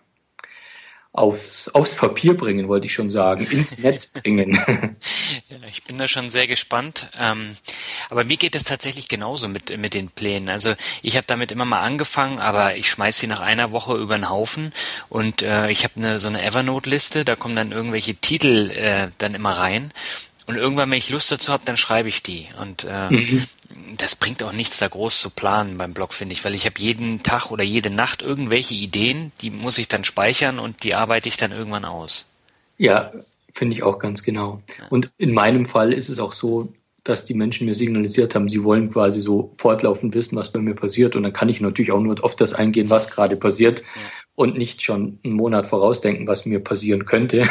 aufs, aufs Papier bringen, wollte ich schon sagen, ins Netz bringen. Ja, ich bin da schon sehr gespannt. Ähm, aber mir geht es tatsächlich genauso mit mit den Plänen. Also ich habe damit immer mal angefangen, aber ich schmeiß sie nach einer Woche über den Haufen und äh, ich habe eine so eine Evernote-Liste, da kommen dann irgendwelche Titel äh, dann immer rein. Und irgendwann, wenn ich Lust dazu habe, dann schreibe ich die. Und äh, mhm. das bringt auch nichts, da groß zu planen beim Blog, finde ich, weil ich habe jeden Tag oder jede Nacht irgendwelche Ideen, die muss ich dann speichern und die arbeite ich dann irgendwann aus. Ja, finde ich auch ganz genau. Ja. Und in meinem Fall ist es auch so, dass die Menschen mir signalisiert haben, sie wollen quasi so fortlaufend wissen, was bei mir passiert. Und dann kann ich natürlich auch nur auf das eingehen, was gerade passiert, ja. und nicht schon einen Monat vorausdenken, was mir passieren könnte.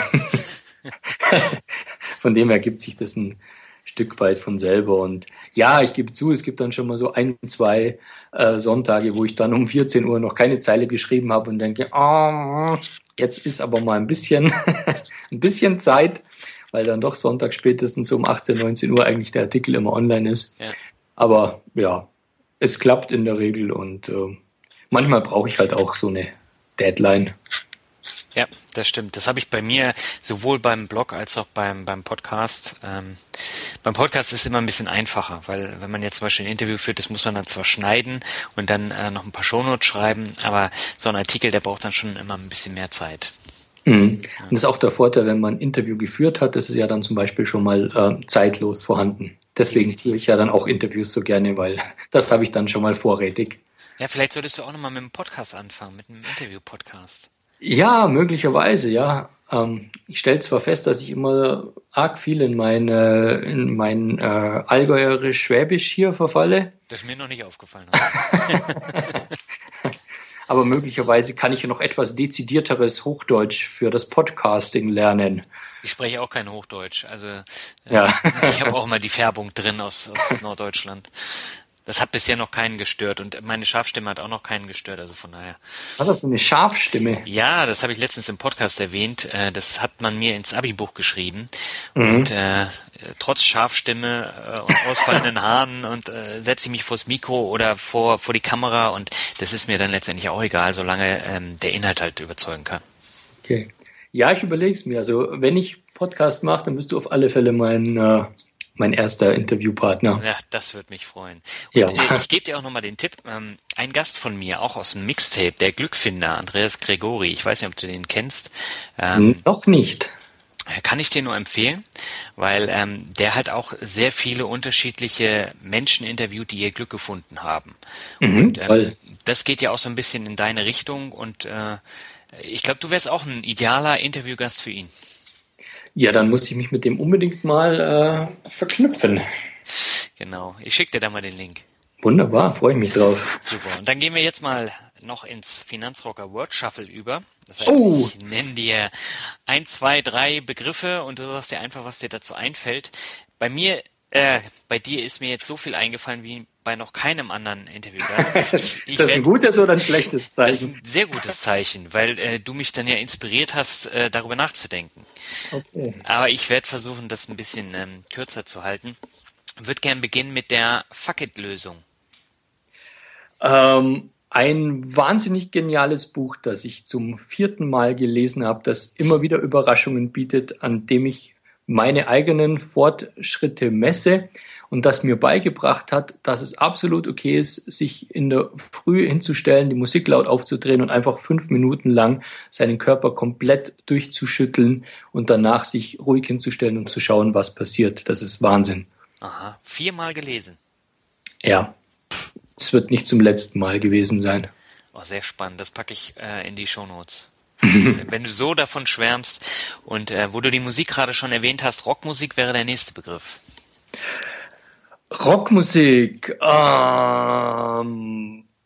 Von dem her gibt sich das ein Stück weit von selber. Und ja, ich gebe zu, es gibt dann schon mal so ein, zwei äh, Sonntage, wo ich dann um vierzehn Uhr noch keine Zeile geschrieben habe und denke, oh, jetzt ist aber mal ein bisschen, ein bisschen Zeit, weil dann doch Sonntag spätestens um achtzehn, neunzehn Uhr eigentlich der Artikel immer online ist. Ja. Aber ja, es klappt in der Regel und äh, manchmal brauche ich halt auch so eine Deadline. Ja, das stimmt. Das habe ich bei mir sowohl beim Blog als auch beim beim Podcast. Ähm, beim Podcast ist es immer ein bisschen einfacher, weil wenn man jetzt zum Beispiel ein Interview führt, das muss man dann zwar schneiden und dann äh, noch ein paar Shownotes schreiben, aber so ein Artikel, der braucht dann schon immer ein bisschen mehr Zeit. Mhm. Und das ist auch der Vorteil, wenn man ein Interview geführt hat, das ist ja dann zum Beispiel schon mal äh, zeitlos vorhanden. Deswegen führe ich ja dann auch Interviews so gerne, weil das habe ich dann schon mal vorrätig. Ja, vielleicht solltest du auch nochmal mit einem Podcast anfangen, mit einem Interview-Podcast. Ja, möglicherweise, ja. Ähm, ich stelle zwar fest, dass ich immer arg viel in meine, in mein äh, Allgäuerisch-Schwäbisch hier verfalle. Das ist mir noch nicht aufgefallen. Aber möglicherweise kann ich noch etwas dezidierteres Hochdeutsch für das Podcasting lernen. Ich spreche auch kein Hochdeutsch. Also äh, ja. Ich habe auch mal die Färbung drin aus, aus Norddeutschland. Das hat bisher noch keinen gestört und meine Scharfstimme hat auch noch keinen gestört, also von daher. Was hast du, eine Scharfstimme? Ja, das habe ich letztens im Podcast erwähnt. Das hat man mir ins Abi-Buch geschrieben. Mhm. Und äh, trotz Scharfstimme äh, und ausfallenden Haaren und äh, setze ich mich vors Mikro oder vor vor die Kamera und das ist mir dann letztendlich auch egal, solange ähm, der Inhalt halt überzeugen kann. Okay. Ja, ich überlege es mir. Also wenn ich Podcast mache, dann bist du auf alle Fälle mein... Äh Mein erster Interviewpartner. Ja, das würde mich freuen. Und ja. äh, ich gebe dir auch nochmal den Tipp. Ähm, ein Gast von mir, auch aus dem Mixtape, der Glückfinder, Andreas Gregori. Ich weiß nicht, ob du den kennst. Ähm, Noch nicht. Kann ich dir nur empfehlen, weil ähm, der hat auch sehr viele unterschiedliche Menschen interviewt, die ihr Glück gefunden haben. Mhm, und ähm, toll. Das geht ja auch so ein bisschen in deine Richtung und äh, ich glaube, du wärst auch ein idealer Interviewgast für ihn. Ja, dann muss ich mich mit dem unbedingt mal äh, verknüpfen. Genau, ich schicke dir da mal den Link. Wunderbar, freue ich mich drauf. Super, und dann gehen wir jetzt mal noch ins Finanzrocker Word Shuffle über. Das heißt, oh. ich nenne dir ein, zwei, drei Begriffe und du sagst dir einfach, was dir dazu einfällt. Bei mir, äh, bei dir ist mir jetzt so viel eingefallen wie bei noch keinem anderen Interviewgast. Ich, ist das ein gutes oder ein schlechtes Zeichen? Das ist ein sehr gutes Zeichen, weil äh, du mich dann ja inspiriert hast, äh, darüber nachzudenken. Okay. Aber ich werde versuchen, das ein bisschen ähm, kürzer zu halten. Würde gern beginnen mit der Fuck-It-Lösung. Ähm, ein wahnsinnig geniales Buch, das ich zum vierten Mal gelesen habe, das immer wieder Überraschungen bietet, an dem ich meine eigenen Fortschritte messe und das mir beigebracht hat, dass es absolut okay ist, sich in der Früh hinzustellen, die Musik laut aufzudrehen und einfach fünf Minuten lang seinen Körper komplett durchzuschütteln und danach sich ruhig hinzustellen und zu schauen, was passiert. Das ist Wahnsinn. Aha, viermal gelesen. Ja, es wird nicht zum letzten Mal gewesen sein. Oh, sehr spannend, das packe ich äh, in die Shownotes. Wenn du so davon schwärmst und äh, wo du die Musik gerade schon erwähnt hast, Rockmusik wäre der nächste Begriff. Rockmusik, ähm,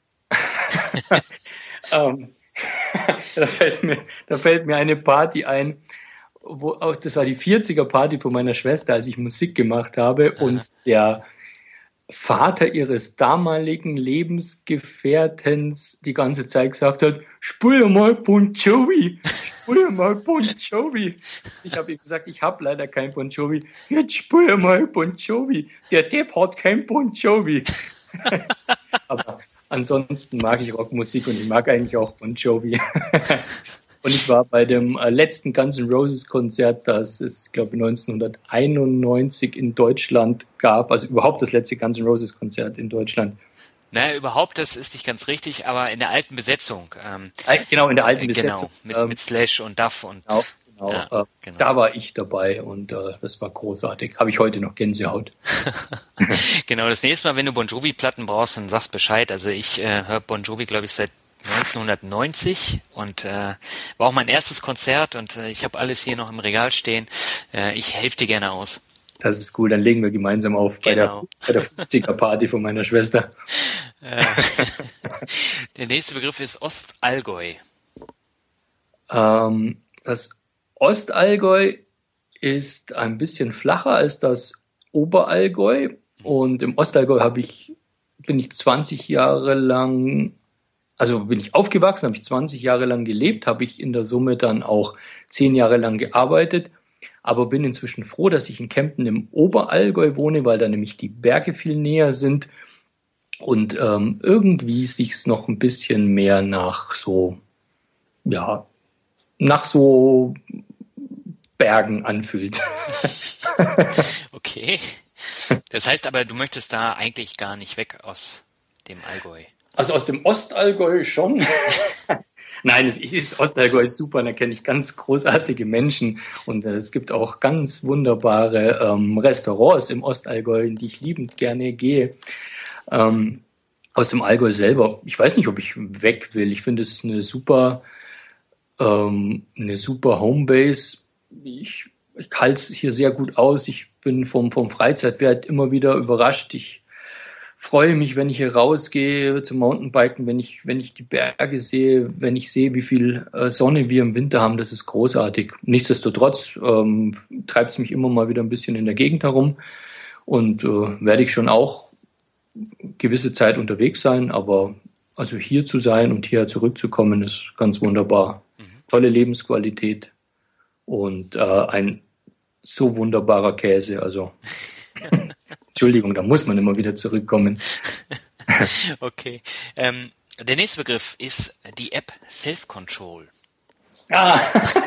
ähm, da fällt mir, da fällt mir eine Party ein, wo auch, das war die vierziger Party von meiner Schwester, als ich Musik gemacht habe. Aha. Und der Vater ihres damaligen Lebensgefährtens die ganze Zeit gesagt hat, spul mal Bon Jovi, spul mal Bon Jovi. Ich habe ihm gesagt, ich habe leider kein Bon Jovi. Jetzt spul mal Bon Jovi. Der Depp hat kein Bon Jovi. Aber ansonsten mag ich Rockmusik und ich mag eigentlich auch Bon Jovi. Und ich war bei dem äh, letzten Guns N' Roses Konzert, das es, glaube ich, neunzehnhunderteinundneunzig in Deutschland gab. Also überhaupt das letzte Guns N' Roses Konzert in Deutschland. Naja, überhaupt, das ist nicht ganz richtig, aber in der alten Besetzung. Ähm, genau, in der alten äh, Besetzung. Genau, mit, ähm, mit Slash und Duff. Und, genau, genau, ja, äh, genau. Da war ich dabei und äh, das war großartig. Habe ich heute noch Gänsehaut. Genau, das nächste Mal, wenn du Bon Jovi-Platten brauchst, dann sagst Bescheid. Also ich äh, höre Bon Jovi, glaube ich, seit neunzehnhundertneunzig und äh, war auch mein erstes Konzert und äh, ich habe alles hier noch im Regal stehen. Äh, ich helfe dir gerne aus. Das ist cool, dann legen wir gemeinsam auf bei, Genau. der, bei der fünfziger Party von meiner Schwester. Äh, der nächste Begriff ist Ostallgäu. Ähm, das Ostallgäu ist ein bisschen flacher als das Oberallgäu und im Ostallgäu habe ich, bin ich zwanzig Jahre lang Also bin ich aufgewachsen, habe ich zwanzig Jahre lang gelebt, habe ich in der Summe dann auch zehn Jahre lang gearbeitet, aber bin inzwischen froh, dass ich in Kempten im Oberallgäu wohne, weil da nämlich die Berge viel näher sind und ähm, irgendwie sich's noch ein bisschen mehr nach so, ja, nach so Bergen anfühlt. Okay. Das heißt aber, du möchtest da eigentlich gar nicht weg aus dem Allgäu. Also aus dem Ostallgäu schon. Nein, das, das Ostallgäu ist super, da kenne ich ganz großartige Menschen und äh, es gibt auch ganz wunderbare ähm, Restaurants im Ostallgäu, in die ich liebend gerne gehe. Ähm, aus dem Allgäu selber, ich weiß nicht, ob ich weg will. Ich finde, es ist eine super ähm, eine super Homebase. Ich, ich halte es hier sehr gut aus. Ich bin vom, vom Freizeitwert immer wieder überrascht. Ich freue mich, wenn ich hier rausgehe zum Mountainbiken, wenn ich, wenn ich die Berge sehe, wenn ich sehe, wie viel äh, Sonne wir im Winter haben. Das ist großartig. Nichtsdestotrotz ähm, treibt es mich immer mal wieder ein bisschen in der Gegend herum und äh, werde ich schon auch gewisse Zeit unterwegs sein, aber also hier zu sein und hier zurückzukommen, ist ganz wunderbar. Mhm. Tolle Lebensqualität und äh, ein so wunderbarer Käse. Also Entschuldigung, da muss man immer wieder zurückkommen. Okay. Ähm, der nächste Begriff ist die App Self-Control. Ah,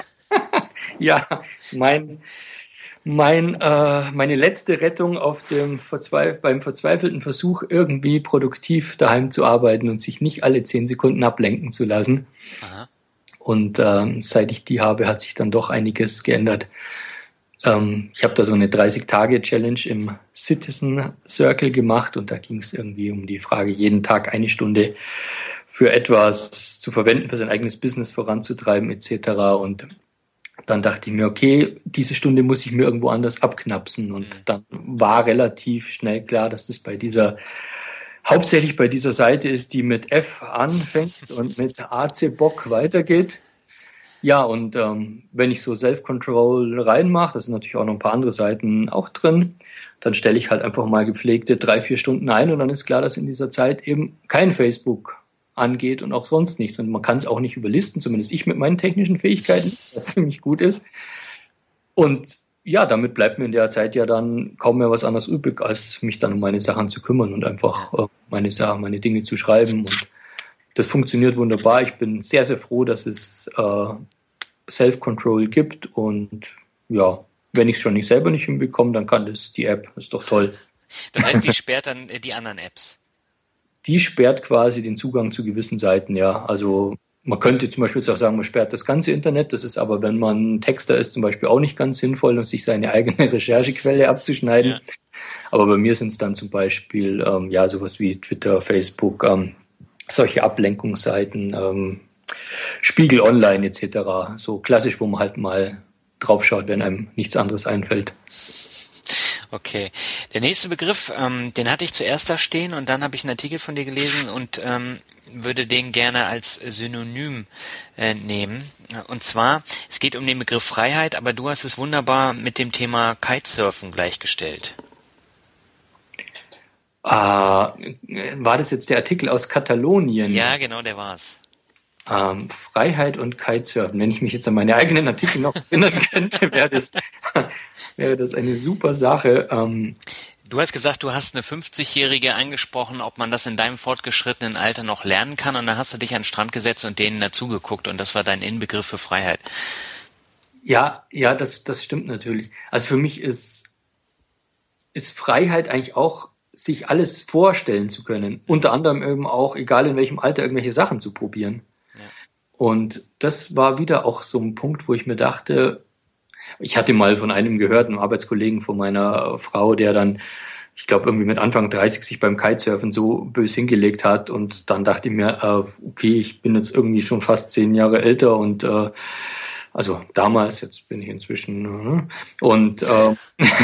ja, mein, mein, äh, meine letzte Rettung auf dem Verzweif- beim verzweifelten Versuch, irgendwie produktiv daheim zu arbeiten und sich nicht alle zehn Sekunden ablenken zu lassen. Aha. Und ähm, seit ich die habe, hat sich dann doch einiges geändert. Ähm, ich habe da so eine dreißig-Tage-Challenge im Citizen Circle gemacht und da ging es irgendwie um die Frage, jeden Tag eine Stunde für etwas zu verwenden, für sein eigenes Business voranzutreiben et cetera. Und dann dachte ich mir, okay, diese Stunde muss ich mir irgendwo anders abknapsen. Und dann war relativ schnell klar, dass das bei dieser, hauptsächlich bei dieser Seite ist, die mit F anfängt und mit A C Bock weitergeht. Ja, und ähm, wenn ich so Self-Control reinmache, da sind natürlich auch noch ein paar andere Seiten auch drin, dann stelle ich halt einfach mal gepflegte drei, vier Stunden ein und dann ist klar, dass in dieser Zeit eben kein Facebook angeht und auch sonst nichts. Und man kann es auch nicht überlisten, zumindest ich mit meinen technischen Fähigkeiten, was ziemlich gut ist. Und ja, damit bleibt mir in der Zeit ja dann kaum mehr was anderes übrig, als mich dann um meine Sachen zu kümmern und einfach äh, meine Sachen, meine Dinge zu schreiben. Und das funktioniert wunderbar. Ich bin sehr, sehr froh, dass es äh, Self-Control gibt. Und ja, wenn ich es schon nicht selber nicht hinbekomme, dann kann das die App. Das ist doch toll. Das heißt, die sperrt dann äh, die anderen Apps? Die sperrt quasi den Zugang zu gewissen Seiten, ja. Also man könnte zum Beispiel jetzt auch sagen, man sperrt das ganze Internet. Das ist aber, wenn man Texter ist, zum Beispiel auch nicht ganz sinnvoll, um sich seine eigene Recherchequelle abzuschneiden. Ja. Aber bei mir sind es dann zum Beispiel ähm, ja sowas wie Twitter, Facebook, ähm, solche Ablenkungsseiten, ähm, Spiegel Online et cetera. So klassisch, wo man halt mal draufschaut, wenn einem nichts anderes einfällt. Okay. Der nächste Begriff, ähm, den hatte ich zuerst da stehen und dann habe ich einen Artikel von dir gelesen und ähm, würde den gerne als Synonym äh, nehmen. Und zwar, es geht um den Begriff Freiheit, aber du hast es wunderbar mit dem Thema Kitesurfen gleichgestellt. Ah, war das jetzt der Artikel aus Katalonien? Ja, genau, der war's. Ähm, Freiheit und Kitesurfen. Wenn ich mich jetzt an meine eigenen Artikel noch erinnern könnte, wäre das, wäre das eine super Sache. Ähm, du hast gesagt, du hast eine fünfzigjährige angesprochen, ob man das in deinem fortgeschrittenen Alter noch lernen kann. Und dann hast du dich an den Strand gesetzt und denen dazugeguckt. Und das war dein Inbegriff für Freiheit. Ja, ja, das, das stimmt natürlich. Also für mich ist, ist Freiheit eigentlich auch, sich alles vorstellen zu können. Unter anderem eben auch, egal in welchem Alter, irgendwelche Sachen zu probieren. Ja. Und das war wieder auch so ein Punkt, wo ich mir dachte, ich hatte mal von einem gehört, einem Arbeitskollegen von meiner Frau, der dann, ich glaube, irgendwie mit Anfang dreißig sich beim Kitesurfen so bös hingelegt hat. Und dann dachte ich mir, äh, okay, ich bin jetzt irgendwie schon fast zehn Jahre älter und äh, also damals, jetzt bin ich inzwischen äh, und äh,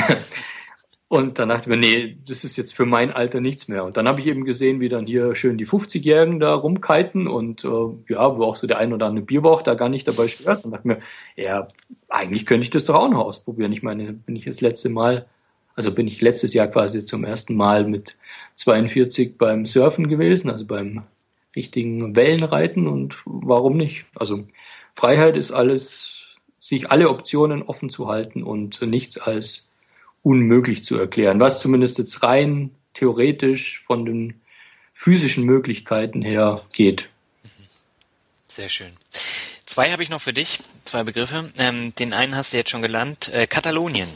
Und dann dachte ich mir, nee, das ist jetzt für mein Alter nichts mehr. Und dann habe ich eben gesehen, wie dann hier schön die fünfzigjährigen da rumkiten und äh, ja, wo auch so der ein oder andere Bierbauch da gar nicht dabei stört. Und dachte mir, ja, eigentlich könnte ich das doch auch noch ausprobieren. Ich meine, bin ich das letzte Mal, also bin ich letztes Jahr quasi zum ersten Mal mit zweiundvierzig beim Surfen gewesen, also beim richtigen Wellenreiten und warum nicht? Also Freiheit ist alles, sich alle Optionen offen zu halten und nichts als unmöglich zu erklären, was zumindest jetzt rein theoretisch von den physischen Möglichkeiten her geht. Sehr schön. Zwei habe ich noch für dich, zwei Begriffe. Ähm, den einen hast du jetzt schon genannt, äh, Katalonien.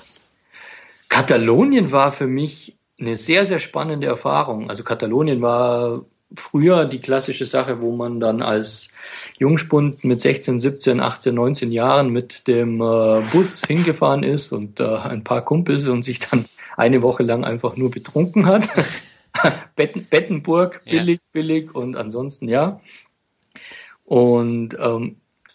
Katalonien war für mich eine sehr, sehr spannende Erfahrung. Also Katalonien war früher die klassische Sache, wo man dann als Jungspund mit sechzehn, siebzehn, achtzehn, neunzehn Jahren mit dem äh, Bus hingefahren ist und äh, ein paar Kumpels und sich dann eine Woche lang einfach nur betrunken hat. Betten, Bettenburg, billig, ja. billig und ansonsten ja. Und ähm,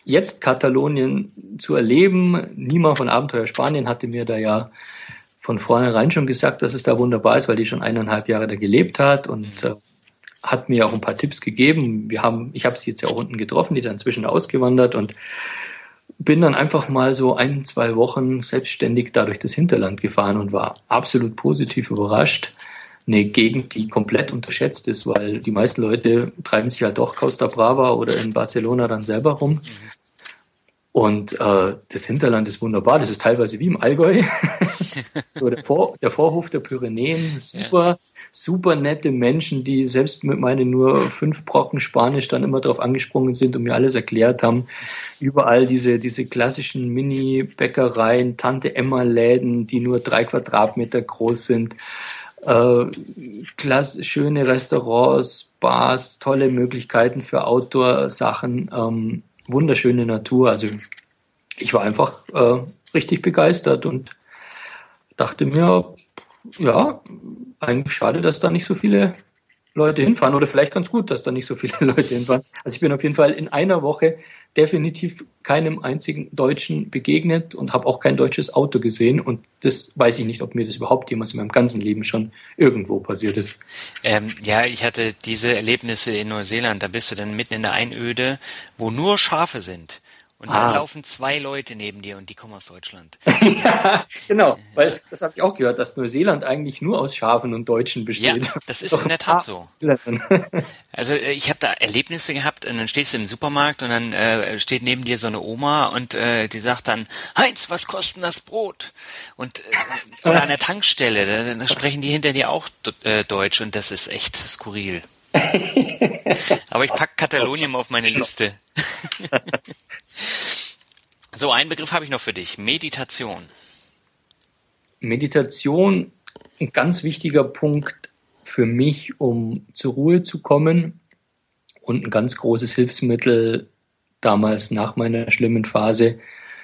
jetzt Katalonien zu erleben, Nima von Abenteuer Spanien hatte mir da ja von vornherein schon gesagt, dass es da wunderbar ist, weil die schon eineinhalb Jahre da gelebt hat und äh, hat mir auch ein paar Tipps gegeben. Wir haben, ich habe sie jetzt ja auch unten getroffen, die ist ja inzwischen ausgewandert und bin dann einfach mal so ein, zwei Wochen selbstständig da durch das Hinterland gefahren und war absolut positiv überrascht. Eine Gegend, die komplett unterschätzt ist, weil die meisten Leute treiben sich halt doch Costa Brava oder in Barcelona dann selber rum. Und äh, das Hinterland ist wunderbar. Das ist teilweise wie im Allgäu. So der, Vor- der Vorhof der Pyrenäen, super, ja. super nette Menschen, die selbst mit meinen nur fünf Brocken Spanisch dann immer drauf angesprungen sind und mir alles erklärt haben. Überall diese diese klassischen Mini-Bäckereien, Tante-Emma-Läden, die nur drei Quadratmeter groß sind. Äh, klasse, schöne Restaurants, Bars, tolle Möglichkeiten für Outdoor-Sachen, ähm, wunderschöne Natur. Also ich war einfach äh, richtig begeistert und dachte mir, ja, eigentlich schade, dass da nicht so viele Leute hinfahren oder vielleicht ganz gut, dass da nicht so viele Leute hinfahren. Also ich bin auf jeden Fall in einer Woche definitiv keinem einzigen Deutschen begegnet und habe auch kein deutsches Auto gesehen und das weiß ich nicht, ob mir das überhaupt jemals in meinem ganzen Leben schon irgendwo passiert ist. Ähm, ja, ich hatte diese Erlebnisse in Neuseeland, da bist du dann mitten in der Einöde, wo nur Schafe sind. Und ah. dann laufen zwei Leute neben dir und die kommen aus Deutschland. Ja, genau, weil das habe ich auch gehört, dass Neuseeland eigentlich nur aus Schafen und Deutschen besteht. Ja, das ist in der Tat so. Also ich habe da Erlebnisse gehabt und dann stehst du im Supermarkt und dann äh, steht neben dir so eine Oma und äh, die sagt dann, Heinz, was kostet denn das Brot? Und äh, oder an der Tankstelle, da, da sprechen die hinter dir auch äh, Deutsch und das ist echt skurril. Aber ich pack Katalonien auf meine Liste. So, einen Begriff habe ich noch für dich. Meditation. Meditation, ein ganz wichtiger Punkt für mich, um zur Ruhe zu kommen und ein ganz großes Hilfsmittel damals nach meiner schlimmen Phase,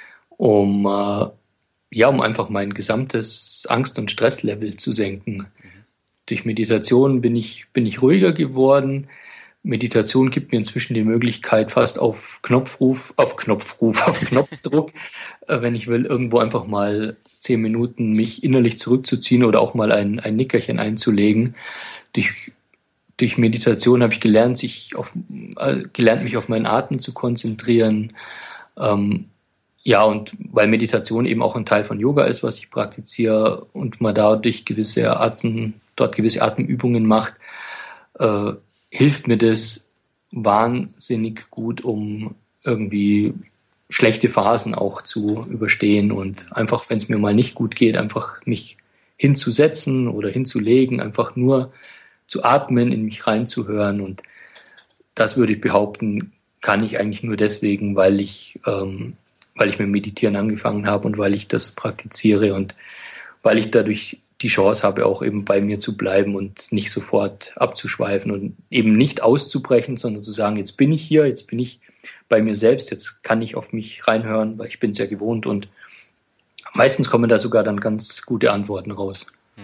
um, äh, ja, um einfach mein gesamtes Angst- und Stresslevel zu senken. Mhm. Durch Meditation bin ich, bin ich ruhiger geworden. Meditation gibt mir inzwischen die Möglichkeit, fast auf Knopfruf, auf Knopfruf, auf Knopfdruck, wenn ich will, irgendwo einfach mal zehn Minuten mich innerlich zurückzuziehen oder auch mal ein, ein Nickerchen einzulegen. Durch, durch Meditation habe ich gelernt, sich auf, äh, gelernt, mich auf meinen Atem zu konzentrieren. Ähm, ja, und weil Meditation eben auch ein Teil von Yoga ist, was ich praktiziere und man dadurch gewisse Atem, dort gewisse Atemübungen macht, äh, hilft mir das wahnsinnig gut, um irgendwie schlechte Phasen auch zu überstehen und einfach, wenn es mir mal nicht gut geht, einfach mich hinzusetzen oder hinzulegen, einfach nur zu atmen, in mich reinzuhören und das würde ich behaupten, kann ich eigentlich nur deswegen, weil ich, ähm, weil ich mit Meditieren angefangen habe und weil ich das praktiziere und weil ich dadurch die Chance habe, auch eben bei mir zu bleiben und nicht sofort abzuschweifen und eben nicht auszubrechen, sondern zu sagen, jetzt bin ich hier, jetzt bin ich bei mir selbst, jetzt kann ich auf mich reinhören, weil ich bin es ja gewohnt und meistens kommen da sogar dann ganz gute Antworten raus.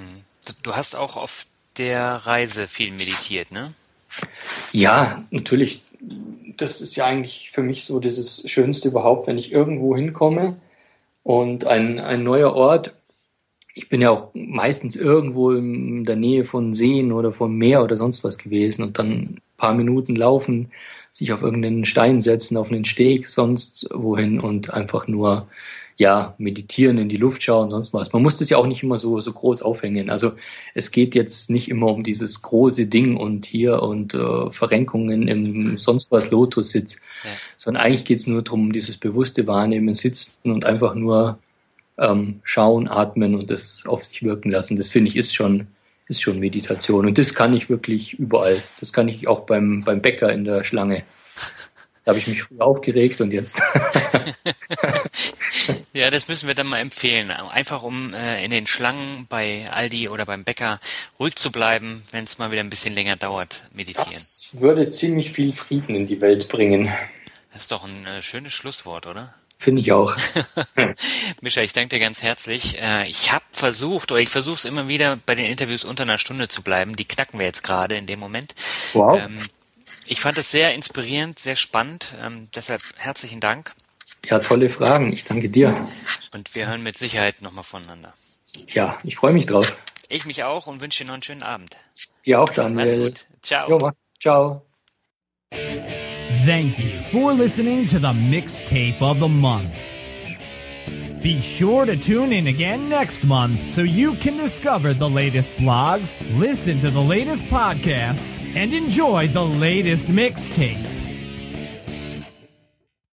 Du hast auch auf der Reise viel meditiert, ne? Ja, natürlich. Das ist ja eigentlich für mich so das Schönste überhaupt, wenn ich irgendwo hinkomme und ein, ein neuer Ort. Ich bin ja auch meistens irgendwo in der Nähe von Seen oder vom Meer oder sonst was gewesen und dann ein paar Minuten laufen, sich auf irgendeinen Stein setzen, auf einen Steg, sonst wohin und einfach nur, ja, meditieren, in die Luft schauen, sonst was. Man muss das ja auch nicht immer so, so groß aufhängen. Also es geht jetzt nicht immer um dieses große Ding und hier und äh, Verrenkungen im sonst was Lotussitz, ja. Sondern eigentlich geht es nur darum, dieses bewusste Wahrnehmen, Sitzen und einfach nur Ähm, schauen, atmen und das auf sich wirken lassen. Das finde ich ist schon, ist schon Meditation. Und das kann ich wirklich überall. Das kann ich auch beim, beim Bäcker in der Schlange. Da habe ich mich früher aufgeregt und jetzt. Ja, das müssen wir dann mal empfehlen. Einfach um äh, in den Schlangen bei Aldi oder beim Bäcker ruhig zu bleiben, wenn es mal wieder ein bisschen länger dauert, meditieren. Das würde ziemlich viel Frieden in die Welt bringen. Das ist doch ein äh, schönes Schlusswort, oder? Finde ich auch. Mischa, ich danke dir ganz herzlich. Ich habe versucht, oder ich versuche es immer wieder, bei den Interviews unter einer Stunde zu bleiben. Die knacken wir jetzt gerade in dem Moment. Wow. Ähm, Ich fand es sehr inspirierend, sehr spannend. Ähm, deshalb herzlichen Dank. Ja, tolle Fragen. Ich danke dir. Und wir hören mit Sicherheit nochmal voneinander. Ja, ich freue mich drauf. Ich mich auch und wünsche dir noch einen schönen Abend. Dir auch, Daniel. Mach's gut. Ciao. Jo, ciao. Thank you for listening to the Mixtape of the Month. Be sure to tune in again next month so you can discover the latest blogs, listen to the latest podcasts, and enjoy the latest mixtape.